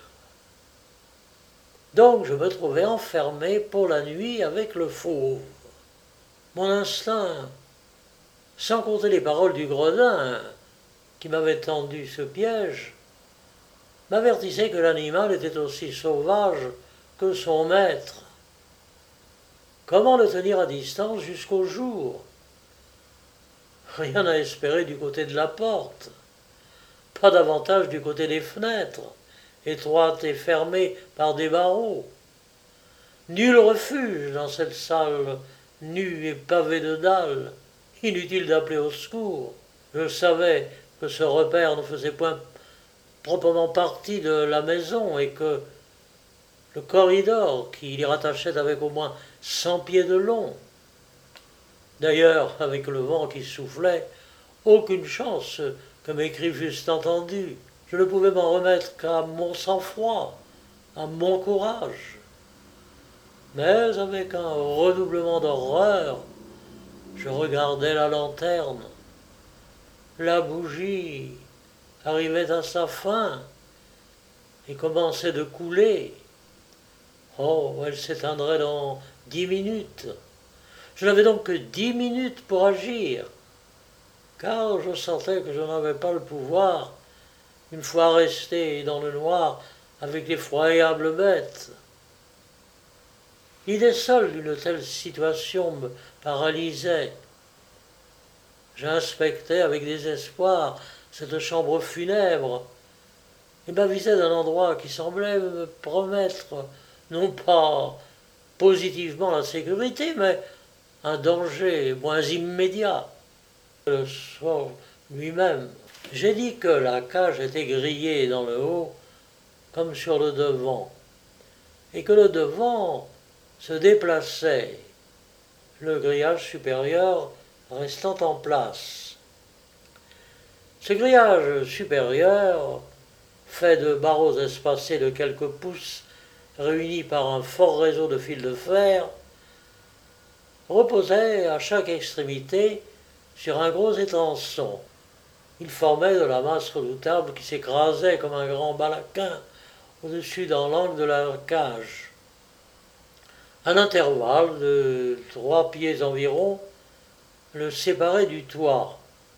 Speaker 1: Donc je me trouvais enfermé pour la nuit avec le fauve. Mon instinct, sans compter les paroles du gredin qui m'avait tendu ce piège, m'avertissait que l'animal était aussi sauvage que son maître. Comment le tenir à distance jusqu'au jour? Rien à espérer du côté de la porte, pas davantage du côté des fenêtres, étroites et fermées par des barreaux. Nul refuge dans cette salle nue et pavée de dalles. Inutile d'appeler au secours. Je savais que ce repère ne faisait point proprement partie de la maison et que le corridor qui l'y rattachait avec au moins cent pieds de long. D'ailleurs, avec le vent qui soufflait, aucune chance que mes cris fussent entendus. Je ne pouvais m'en remettre qu'à mon sang-froid, à mon courage. Mais avec un redoublement d'horreur, je regardais la lanterne. La bougie arrivait à sa fin et commençait de couler. Oh, elle s'éteindrait dans dix minutes. Je n'avais donc que dix minutes pour agir, car je sentais que je n'avais pas le pouvoir, une fois resté dans le noir avec l'effroyable bête. L'idée seule d'une telle situation me paralysait. J'inspectais avec désespoir cette chambre funèbre et m'avisais d'un endroit qui semblait me promettre non pas positivement la sécurité, mais un danger moins immédiat. Le soir lui-même, j'ai dit que la cage était grillée dans le haut comme sur le devant, et que le devant se déplaçait, le grillage supérieur restant en place. Ce grillage supérieur, fait de barreaux espacés de quelques pouces, réunis par un fort réseau de fils de fer, reposait à chaque extrémité sur un gros étançon. Il formait de la masse redoutable qui s'écrasait comme un grand balaquin au-dessus dans l'angle de la cage. Un intervalle de trois pieds environ le séparait du toit.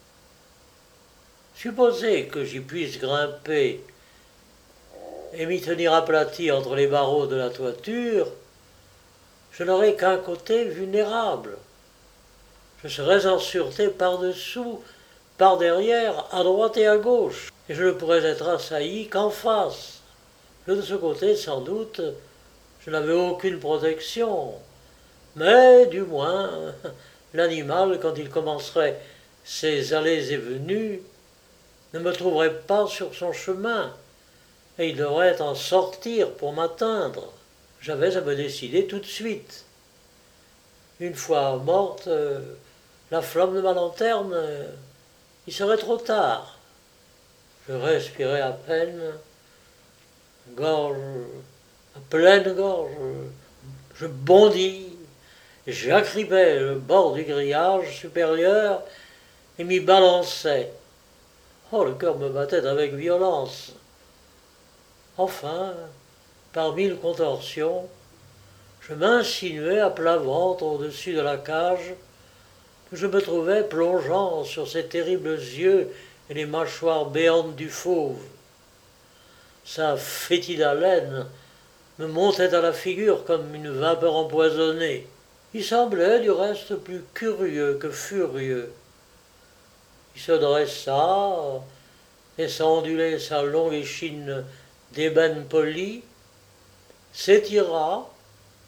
Speaker 1: Supposez que j'y puisse grimper et m'y tenir aplati entre les barreaux de la toiture, je n'aurais qu'un côté vulnérable. Je serais en sûreté par-dessous, par derrière, à droite et à gauche, et je ne pourrais être assailli qu'en face. De ce côté, sans doute, je n'avais aucune protection, mais du moins, l'animal, quand il commencerait ses allées et venues, ne me trouverait pas sur son chemin, et il devrait en sortir pour m'atteindre. J'avais à me décider tout de suite. Une fois morte, euh, la flamme de ma lanterne, euh, il serait trop tard. Je respirais à peine, gorge, à pleine gorge, je bondis, j'agrippais le bord du grillage supérieur et m'y balançais. Oh, le cœur me battait avec violence. Enfin, par mille contorsions, je m'insinuais à plat ventre au-dessus de la cage, que je me trouvais plongeant sur ces terribles yeux et les mâchoires béantes du fauve. Sa fétide haleine me montait à la figure comme une vapeur empoisonnée. Il semblait du reste plus curieux que furieux. Il se dressa, laissa onduler sa longue échine d'ébène poli, s'étira,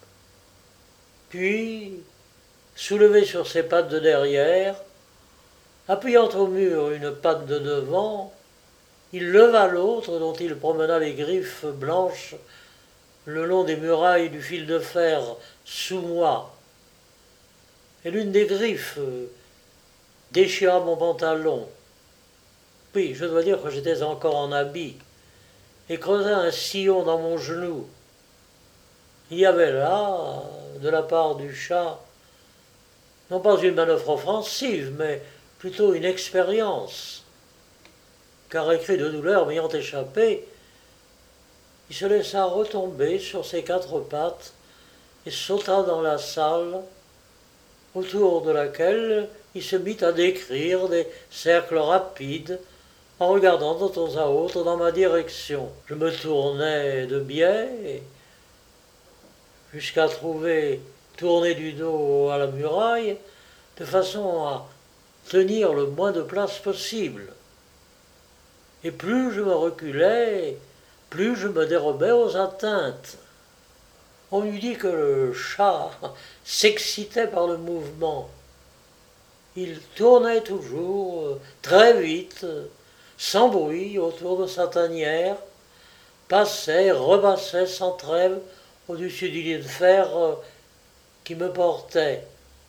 Speaker 1: puis, soulevé sur ses pattes de derrière, appuyant au mur une patte de devant, il leva l'autre dont il promena les griffes blanches le long des murailles du fil de fer sous moi. Et l'une des griffes déchira mon pantalon. Oui, je dois dire que j'étais encore en habit, et creusa un sillon dans mon genou. Il y avait là, de la part du chat, non pas une manœuvre offensive, mais plutôt une expérience. Car un cri de douleur m'ayant échappé, il se laissa retomber sur ses quatre pattes et sauta dans la salle, autour de laquelle il se mit à décrire des cercles rapides en regardant de temps à autre dans ma direction. Je me tournai de biais jusqu'à trouver, tourné du dos à la muraille, de façon à tenir le moins de place possible. Et plus je me reculais, plus je me dérobais aux atteintes. On eût dit que le chat s'excitait par le mouvement. Il tournait toujours, très vite, sans bruit, autour de sa tanière, passait, repassait sans trêve au-dessus du lit de fer qui me portait.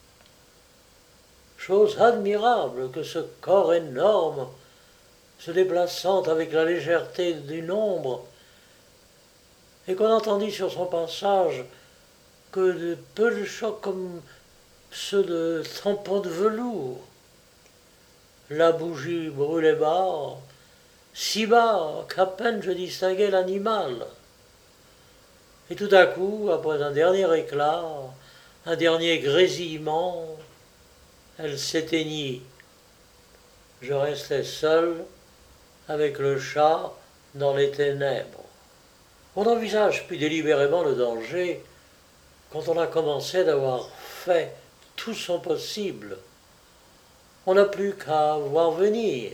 Speaker 1: Chose admirable que ce corps énorme, se déplaçant avec la légèreté d'une ombre, et qu'on entendit sur son passage que de peu de chocs comme ceux de tampons de velours. La bougie brûlait bas, si bas qu'à peine je distinguais l'animal. Et tout à coup, après un dernier éclat, un dernier grésillement, elle s'éteignit. Je restai seul avec le chat dans les ténèbres. On envisage plus délibérément le danger quand on a commencé d'avoir fait tout son possible. On n'a plus qu'à voir venir.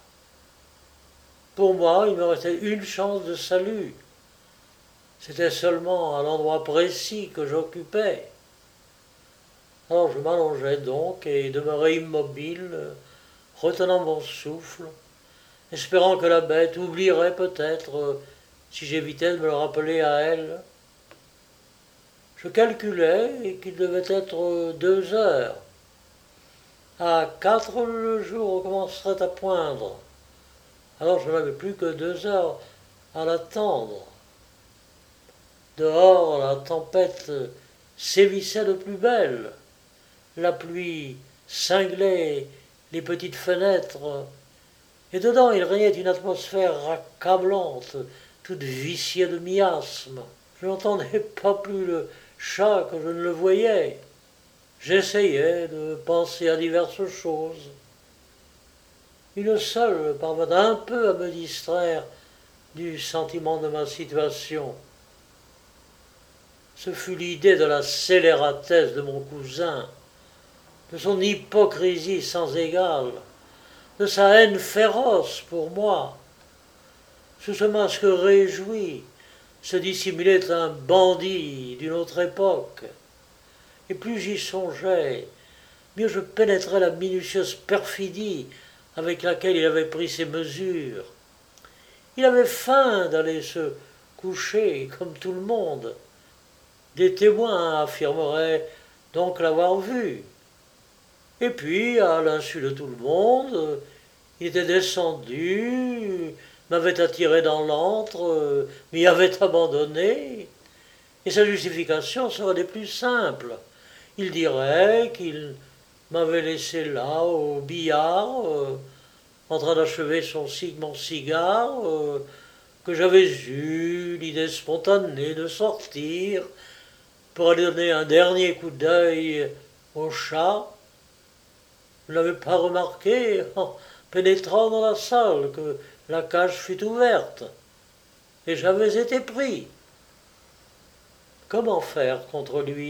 Speaker 1: Pour moi, il me restait une chance de salut. C'était seulement à l'endroit précis que j'occupais. Alors je m'allongeai donc et demeurai immobile, retenant mon souffle, espérant que la bête oublierait peut-être si j'évitais de me le rappeler à elle. Je calculais qu'il devait être deux heures. À quatre, le jour commencerait à poindre. Alors je n'avais plus que deux heures à l'attendre. Dehors, la tempête sévissait de plus belle. La pluie cinglait les petites fenêtres, et dedans il régnait une atmosphère accablante, toute viciée de miasmes. Je n'entendais pas plus le chat que je ne le voyais. J'essayais de penser à diverses choses. Une seule parvint un peu à me distraire du sentiment de ma situation. Ce fut l'idée de la scélératesse de mon cousin, de son hypocrisie sans égale, de sa haine féroce pour moi. Sous ce masque réjoui se dissimulait un bandit d'une autre époque. Et plus j'y songeais, mieux je pénétrais la minutieuse perfidie avec laquelle il avait pris ses mesures. Il avait faim d'aller se coucher comme tout le monde. Des témoins affirmeraient donc l'avoir vu. Et puis, à l'insu de tout le monde, il était descendu, m'avait attiré dans l'antre, m'y avait abandonné, et sa justification serait des plus simples. Il dirait qu'il m'avait laissé là, au billard, euh, en train d'achever son, mon cigare, euh, que j'avais eu l'idée spontanée de sortir pour aller donner un dernier coup d'œil au chat. Je n'avais pas remarqué, en pénétrant dans la salle, que la cage fut ouverte, et j'avais été pris. Comment faire contre lui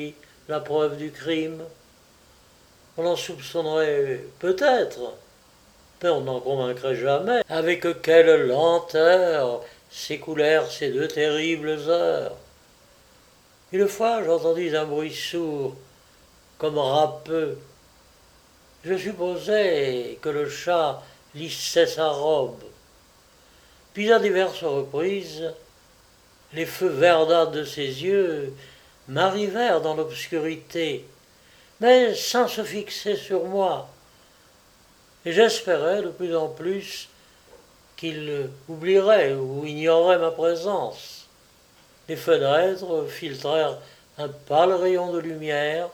Speaker 1: la preuve du crime. On en soupçonnerait peut-être, mais on n'en convaincrait jamais. Avec quelle lenteur s'écoulèrent ces deux terribles heures. Une fois, j'entendis un bruit sourd, comme râpeux. Je supposais que le chat lissait sa robe. Puis à diverses reprises, les feux verdâtres de ses yeux m'arrivèrent dans l'obscurité, mais sans se fixer sur moi. Et j'espérais de plus en plus qu'il oublierait ou ignorait ma présence. Les fenêtres filtrèrent un pâle rayon de lumière.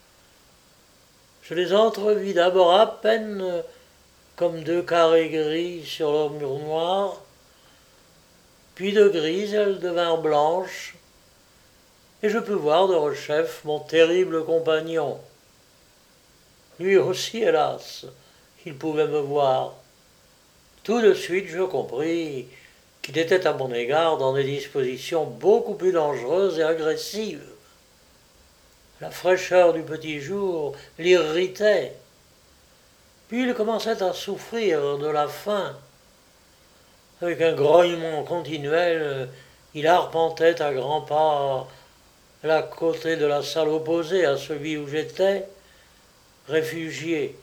Speaker 1: Je les entrevis d'abord à peine comme deux carrés gris sur leur mur noir, puis de gris elles devinrent blanches, et je pus voir de rechef mon terrible compagnon. Lui aussi, hélas, il pouvait me voir. Tout de suite je compris qu'il était à mon égard dans des dispositions beaucoup plus dangereuses et agressives. La fraîcheur du petit jour l'irritait. Puis il commençait à souffrir de la faim. Avec un grognement continuel, il arpentait à grands pas la côté de la salle opposée à celui où j'étais, réfugié.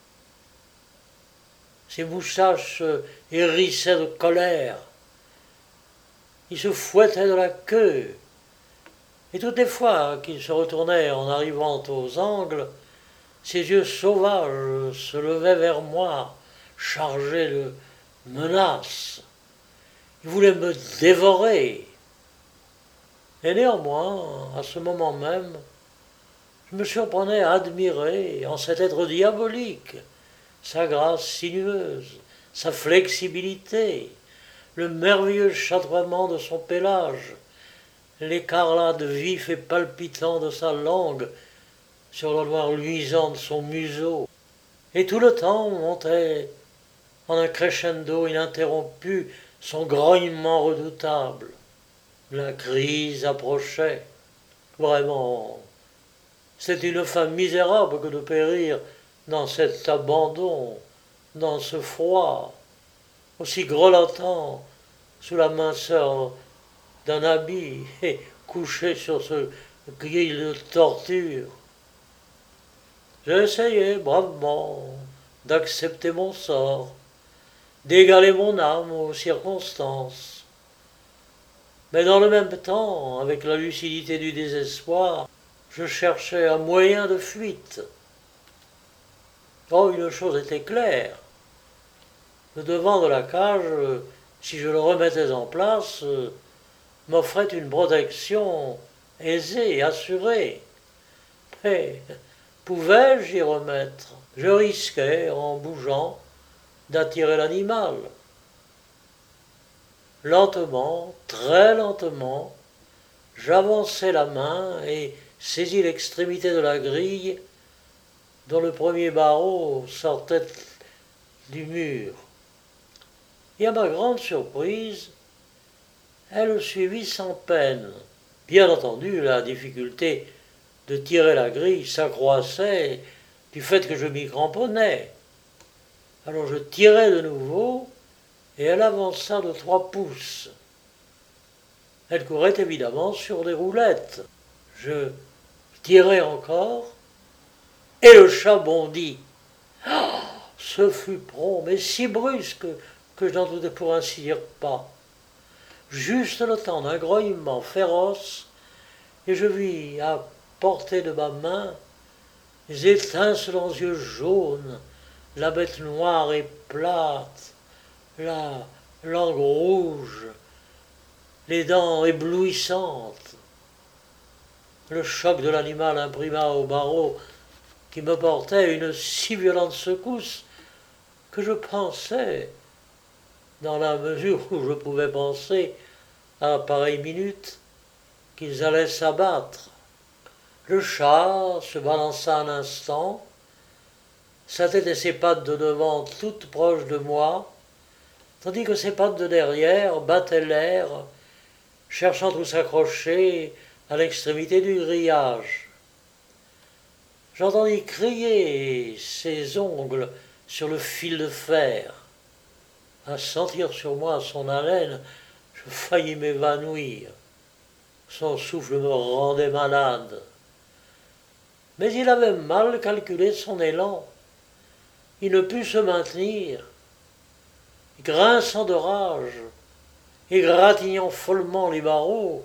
Speaker 1: Ses moustaches se hérissaient de colère. Il se fouettait de la queue. Et toutes les fois qu'il se retournait en arrivant aux angles, ses yeux sauvages se levaient vers moi, chargés de menaces. Il voulait me dévorer. Et néanmoins, à ce moment même, je me surprenais à admirer en cet être diabolique sa grâce sinueuse, sa flexibilité, le merveilleux chatoiement de son pélage, l'écarlate vif et palpitant de sa langue sur le noir luisant de son museau. Et tout le temps montait en un crescendo ininterrompu son grognement redoutable. La crise approchait. Vraiment, c'est une femme misérable que de périr dans cet abandon, dans ce froid, aussi grelottant sous la minceur d'un habit et couché sur ce gril de torture. J'ai essayé bravement d'accepter mon sort, d'égaler mon âme aux circonstances. Mais dans le même temps, avec la lucidité du désespoir, je cherchais un moyen de fuite. Oh, une chose était claire. Le devant de la cage, si je le remettais en place, m'offrait une protection aisée et assurée. Mais pouvais-je y remettre? Je risquais, en bougeant, d'attirer l'animal. Lentement, très lentement, j'avançai la main et saisis l'extrémité de la grille dont le premier barreau sortait du mur. Et à ma grande surprise, elle suivit sans peine. Bien entendu, la difficulté de tirer la grille s'accroissait du fait que je m'y cramponnais. Alors je tirai de nouveau, et elle avança de trois pouces. Elle courait évidemment sur des roulettes. Je tirai encore, et le chat bondit. Oh, ce fut prompt, mais si brusque que je n'en doutais pour ainsi dire pas. Juste le temps d'un grognement féroce, et je vis à portée de ma main les étincelants yeux jaunes, la bête noire et plate, la langue rouge, les dents éblouissantes. Le choc de l'animal imprima au barreau qui me portait une si violente secousse que je pensais, dans la mesure où je pouvais penser à pareille minute, qu'ils allaient s'abattre. Le chat se balança un instant, sa tête et ses pattes de devant toutes proches de moi, tandis que ses pattes de derrière battaient l'air, cherchant où s'accrocher à l'extrémité du grillage. J'entendis crier ses ongles sur le fil de fer. À sentir sur moi son haleine, je faillis m'évanouir. Son souffle me rendait malade. Mais il avait mal calculé son élan. Il ne put se maintenir. Grinçant de rage, égratignant follement les barreaux,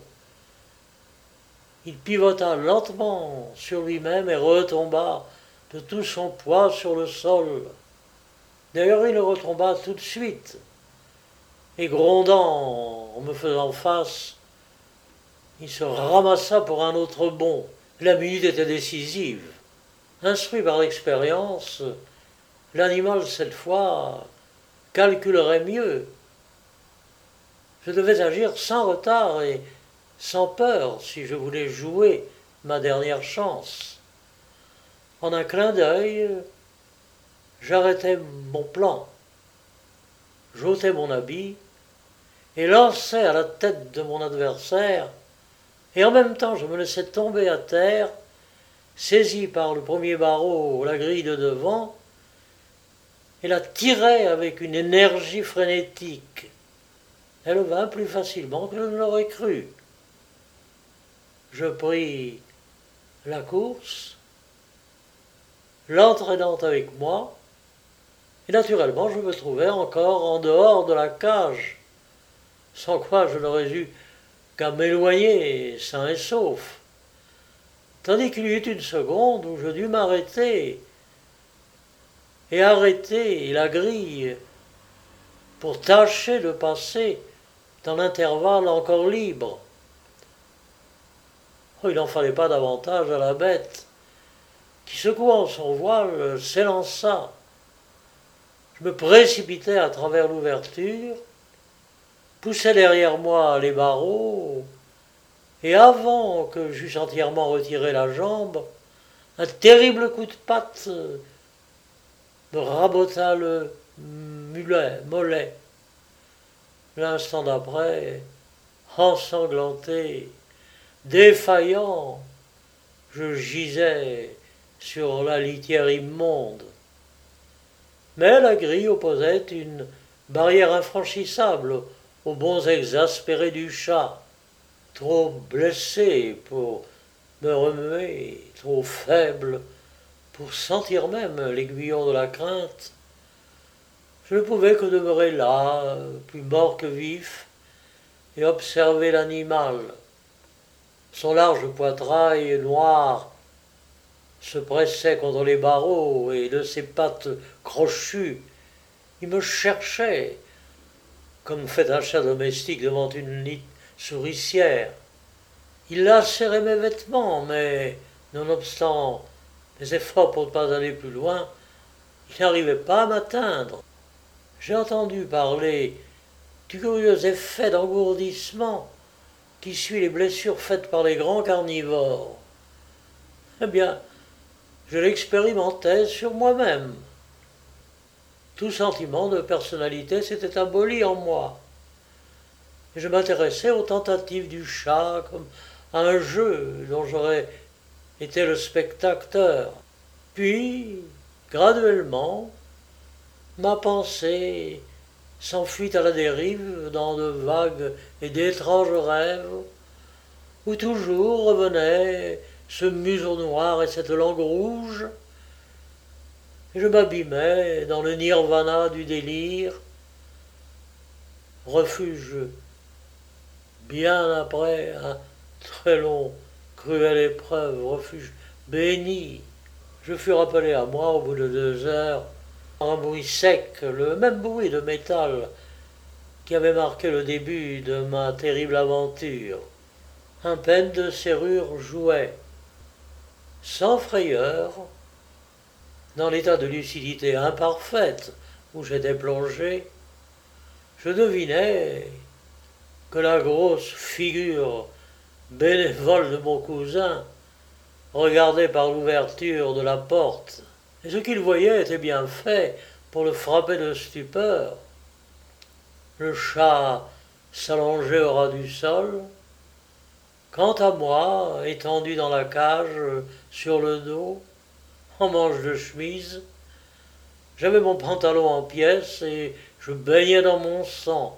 Speaker 1: il pivota lentement sur lui-même et retomba de tout son poids sur le sol. D'ailleurs, il retomba tout de suite, et grondant en me faisant face, il se ramassa pour un autre bond. La minute était décisive. Instruit par l'expérience, l'animal, cette fois, calculerait mieux. Je devais agir sans retard et sans peur si je voulais jouer ma dernière chance. En un clin d'œil, j'arrêtai mon plan, j'ôtai mon habit et lançai à la tête de mon adversaire, et en même temps je me laissai tomber à terre, saisi par le premier barreau la grille de devant, et la tirai avec une énergie frénétique. Elle vint plus facilement que je ne l'aurais cru. Je pris la course, l'entraînant avec moi, et naturellement je me trouvais encore en dehors de la cage, sans quoi je n'aurais eu qu'à m'éloigner sain et sauf. Tandis qu'il y eut une seconde où je dus m'arrêter, et arrêter la grille pour tâcher de passer dans l'intervalle encore libre. Oh, il n'en fallait pas davantage à la bête, qui, secouant son voile, s'élança. Je me précipitai à travers l'ouverture, poussai derrière moi les barreaux, et avant que j'eusse entièrement retiré la jambe, un terrible coup de patte me rabota le mulet, mollet. L'instant d'après, ensanglanté, défaillant, je gisais sur la litière immonde. Mais la grille opposait une barrière infranchissable aux bons exaspérés du chat, trop blessé pour me remuer, trop faible pour sentir même l'aiguillon de la crainte. Je ne pouvais que demeurer là, plus mort que vif, et observer l'animal. Son large poitrail noir se pressait contre les barreaux, et de ses pattes crochues, il me cherchait, comme fait un chat domestique devant une lit souricière. Il lacérait mes vêtements, mais, nonobstant mes efforts pour ne pas aller plus loin, il n'arrivait pas à m'atteindre. J'ai entendu parler du curieux effet d'engourdissement qui suit les blessures faites par les grands carnivores. Eh bien, je l'expérimentais sur moi-même. Tout sentiment de personnalité s'était aboli en moi. Et je m'intéressais aux tentatives du chat comme à un jeu dont j'aurais été le spectateur. Puis, graduellement, ma pensée s'enfuit à la dérive dans de vagues et d'étranges rêves, où toujours revenaient ce museau noir et cette langue rouge, et je m'abîmais dans le nirvana du délire, refuge bien après un très long, cruelle épreuve, refuge béni. Je fus rappelé à moi au bout de deux heures par un bruit sec, le même bruit de métal qui avait marqué le début de ma terrible aventure. Un pêne de serrure jouait, sans frayeur, dans l'état de lucidité imparfaite où j'étais plongé. Je devinais que la grosse figure bénévole de mon cousin regardait par l'ouverture de la porte, et ce qu'il voyait était bien fait pour le frapper de stupeur. Le chat s'allongeait au ras du sol. Quant à moi, étendu dans la cage, sur le dos, en manche de chemise. J'avais mon pantalon en pièces et je baignais dans mon sang.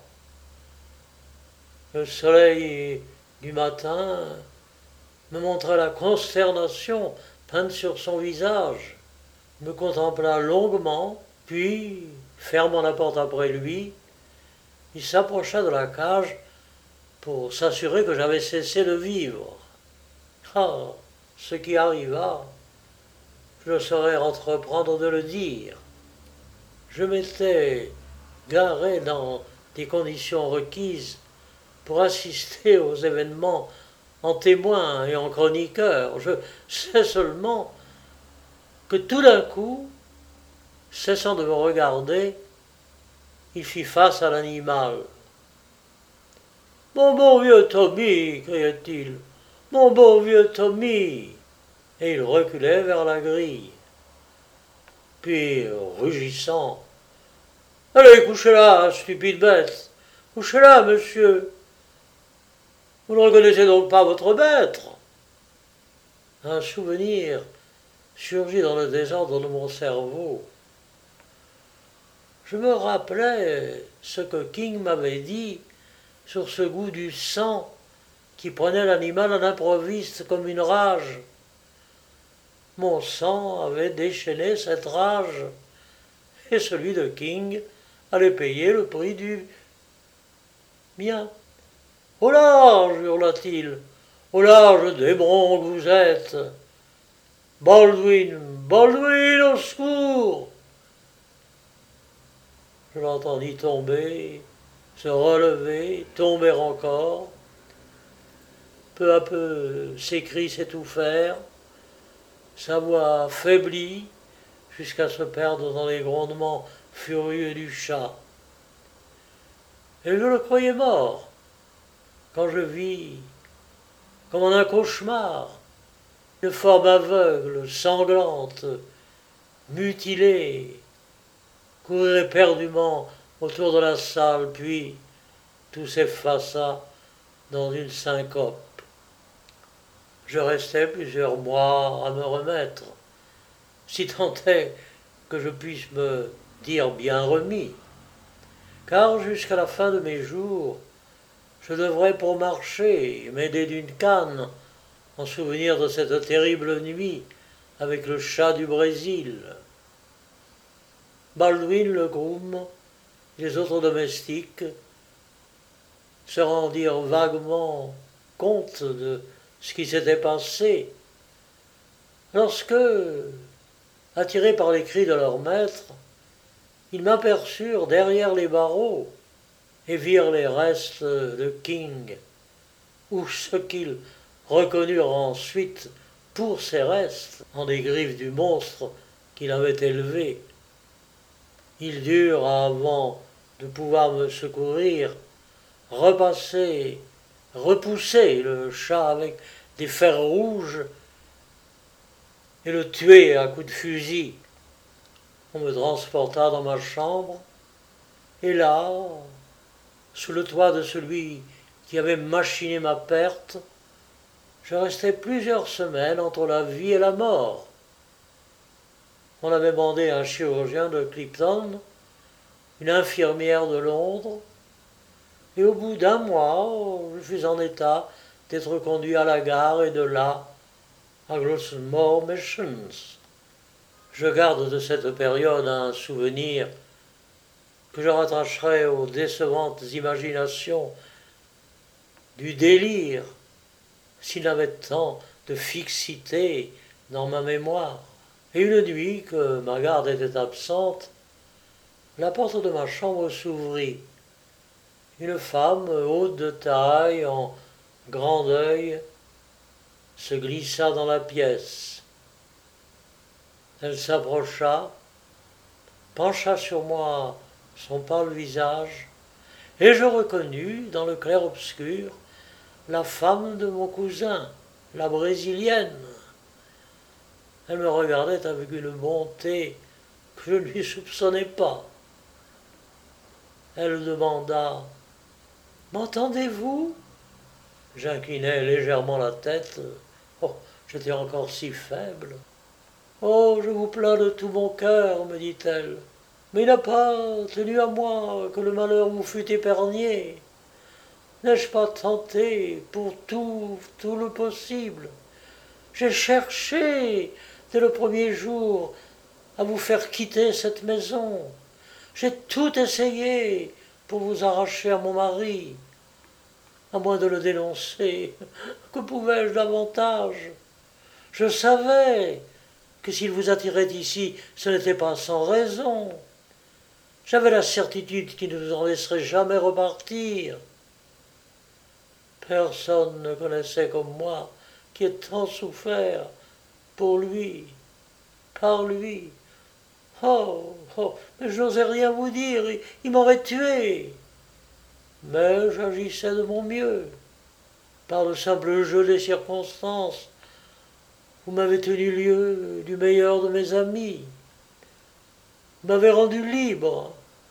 Speaker 1: Le soleil du matin me montrait la consternation peinte sur son visage, me contempla longuement, puis, fermant la porte après lui, il s'approcha de la cage pour s'assurer que j'avais cessé de vivre. Ah, ce qui arriva, je ne saurais entreprendre de le dire. Je m'étais garé dans des conditions requises pour assister aux événements en témoin et en chroniqueur. Je sais seulement que tout d'un coup, cessant de me regarder, il fit face à l'animal. « Mon bon vieux Tommy !» cria-t-il. « Mon bon vieux Tommy !» Et il reculait vers la grille. Puis, rugissant, « Allez, couchez-la, stupide bête! Couchez-la, monsieur! Vous ne reconnaissez donc pas votre maître ?» Un souvenir surgit dans le désordre de mon cerveau. Je me rappelais ce que King m'avait dit sur ce goût du sang qui prenait l'animal à l'improviste comme une rage. Mon sang avait déchaîné cette rage, et celui de King allait payer le prix du mien. « Au large !» hurla-t-il. « Au large, démon que vous êtes ! Baldwin, Baldwin, au secours !» Je l'entendis tomber, se relever, tomber encore. Peu à peu, ses cris s'étouffèrent, sa voix faiblit jusqu'à se perdre dans les grondements furieux du chat. Et je le croyais mort, quand je vis, comme en un cauchemar, une forme aveugle, sanglante, mutilée, courir éperdument autour de la salle, puis tout s'effaça dans une syncope. Je restai plusieurs mois à me remettre, si tant est que je puisse me dire bien remis, car jusqu'à la fin de mes jours, je devrais pour marcher m'aider d'une canne en souvenir de cette terrible nuit avec le chat du Brésil. Baldwin le groom et les autres domestiques se rendirent vaguement compte de ce qui s'était passé lorsque, attirés par les cris de leur maître, ils m'aperçurent derrière les barreaux et virent les restes de King, ou ce qu'ils reconnurent ensuite pour ces restes en des griffes du monstre qu'il avait élevé. Ils durent, avant de pouvoir me secourir, repasser, repousser le chat avec des fers rouges et le tuer à coups de fusil. On me transporta dans ma chambre, et là, sous le toit de celui qui avait machiné ma perte, je restai plusieurs semaines entre la vie et la mort. On avait mandé un chirurgien de Clipton, une infirmière de Londres, et au bout d'un mois, je fus en état d'être conduit à la gare et de là à Gloucester Missions. Je garde de cette période un souvenir que je rattacherai aux décevantes imaginations du délire s'il n'avait tant de fixité dans ma mémoire. Et une nuit que ma garde était absente, la porte de ma chambre s'ouvrit. Une femme haute de taille, en grand deuil, se glissa dans la pièce. Elle s'approcha, pencha sur moi son pâle visage, et je reconnus, dans le clair-obscur, la femme de mon cousin, la brésilienne. Elle me regardait avec une bonté que je ne lui soupçonnais pas. Elle demanda « M'entendez-vous » J'inclinai légèrement la tête. Oh, j'étais encore si faible. « Oh, je vous plains de tout mon cœur, me dit-elle, mais il n'a pas tenu à moi que le malheur vous fût épargné. N'ai-je pas tenté pour tout, tout le possible? J'ai cherché, dès le premier jour, à vous faire quitter cette maison. J'ai tout essayé pour vous arracher à mon mari. À moins de le dénoncer, que pouvais-je davantage? Je savais que s'il vous attirait ici, ce n'était pas sans raison. J'avais la certitude qu'il ne vous en laisserait jamais repartir. Personne ne connaissait comme moi qui ait tant souffert pour lui, par lui. Oh, oh, mais je n'osais rien vous dire, il, il m'aurait tué. Mais j'agissais de mon mieux. Par le simple jeu des circonstances, vous m'avez tenu lieu du meilleur de mes amis. Vous m'avez rendu libre,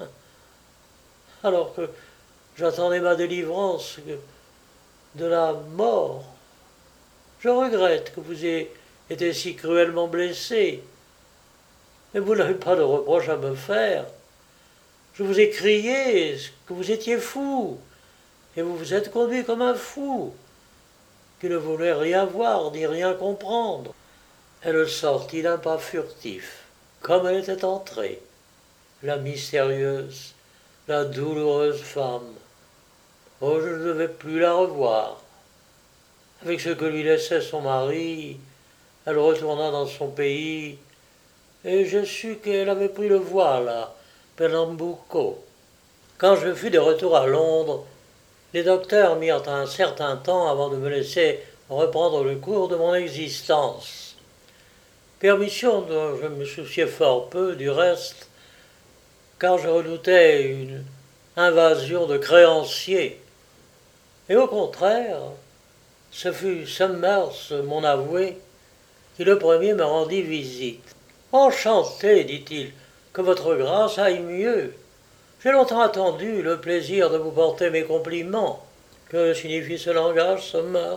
Speaker 1: alors que j'attendais ma délivrance de la mort. Je regrette que vous ayez été si cruellement blessé, mais vous n'avez pas de reproche à me faire. Je vous ai crié que vous étiez fou, et vous vous êtes conduit comme un fou, qui ne voulait rien voir ni rien comprendre. Elle sortit d'un pas furtif, comme elle était entrée, la mystérieuse, la douloureuse femme. Oh, je ne devais plus la revoir. Avec ce que lui laissait son mari, elle retourna dans son pays, et je sus qu'elle avait pris le voile à Pernambuco. Quand je fus de retour à Londres, les docteurs mirent un certain temps avant de me laisser reprendre le cours de mon existence. Permission dont je me souciais fort peu, du reste, car je redoutais une invasion de créanciers. Et au contraire, ce fut Summers, mon avoué, qui le premier me rendit visite. « Enchanté, dit-il, que votre grâce aille mieux. J'ai longtemps attendu le plaisir de vous porter mes compliments. Que signifie ce langage, Summers?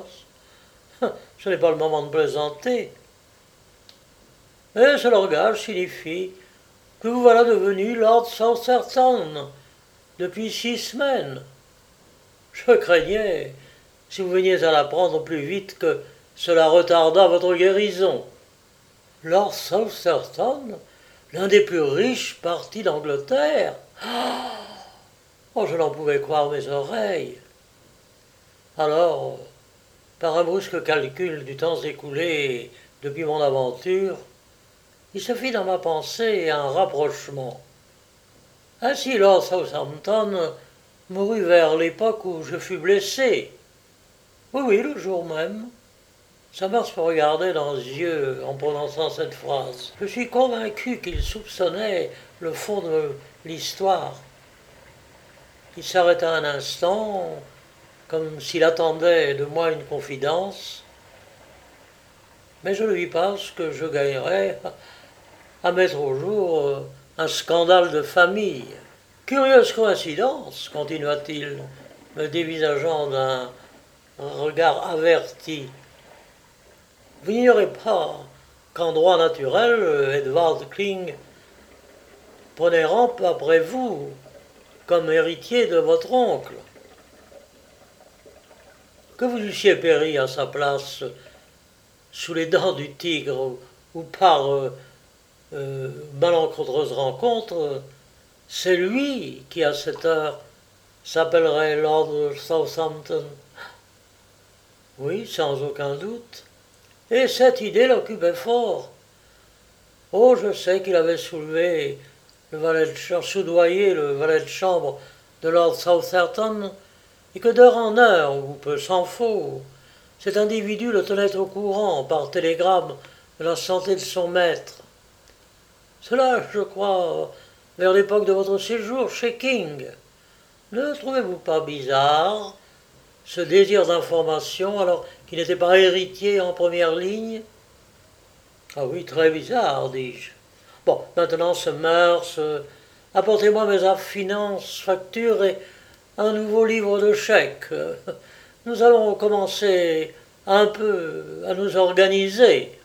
Speaker 1: Ce n'est pas le moment de plaisanter. Mais ce langage signifie que vous voilà devenu Lord Southampton depuis six semaines. Je craignais, si vous veniez à l'apprendre plus vite, que cela retardât votre guérison. Lord Southampton, l'un des plus riches partis d'Angleterre. Oh, je n'en pouvais croire mes oreilles. Alors, par un brusque calcul du temps écoulé depuis mon aventure, il se fit dans ma pensée un rapprochement. Ainsi Lord Southampton mourut vers l'époque où je fus blessé. Oui, oui, le jour même. Summers me regardait dans les yeux en prononçant cette phrase. Je suis convaincu qu'il soupçonnait le fond de l'histoire. Il s'arrêta un instant, comme s'il attendait de moi une confidence, mais je lui pense que je gagnerais à mettre au jour un scandale de famille. Curieuse coïncidence, continua-t-il, me dévisageant d'un regard averti. Vous n'ignorez pas qu'en droit naturel, Edward King prenait rampe après vous, comme héritier de votre oncle. Que vous eussiez péri à sa place sous les dents du tigre ou, ou par euh, euh, malencontreuse rencontre, c'est lui qui, à cette heure, s'appellerait Lord Southampton. Oui, sans aucun doute. Et cette idée l'occupait fort. Oh, je sais qu'il avait soulevé le valet de chambre, soudoyé le valet de chambre de Lord Southampton, et que d'heure en heure, ou peu s'en faut, cet individu le tenait au courant par télégramme de la santé de son maître. Cela, je crois, vers l'époque de votre séjour chez King. Ne trouvez-vous pas bizarre ce désir d'information alors qu'il n'était pas héritier en première ligne? Ah oui, très bizarre, dis-je. Bon, maintenant, Summers, euh, apportez-moi mes finances, factures et un nouveau livre de chèques. Nous allons commencer un peu à nous organiser.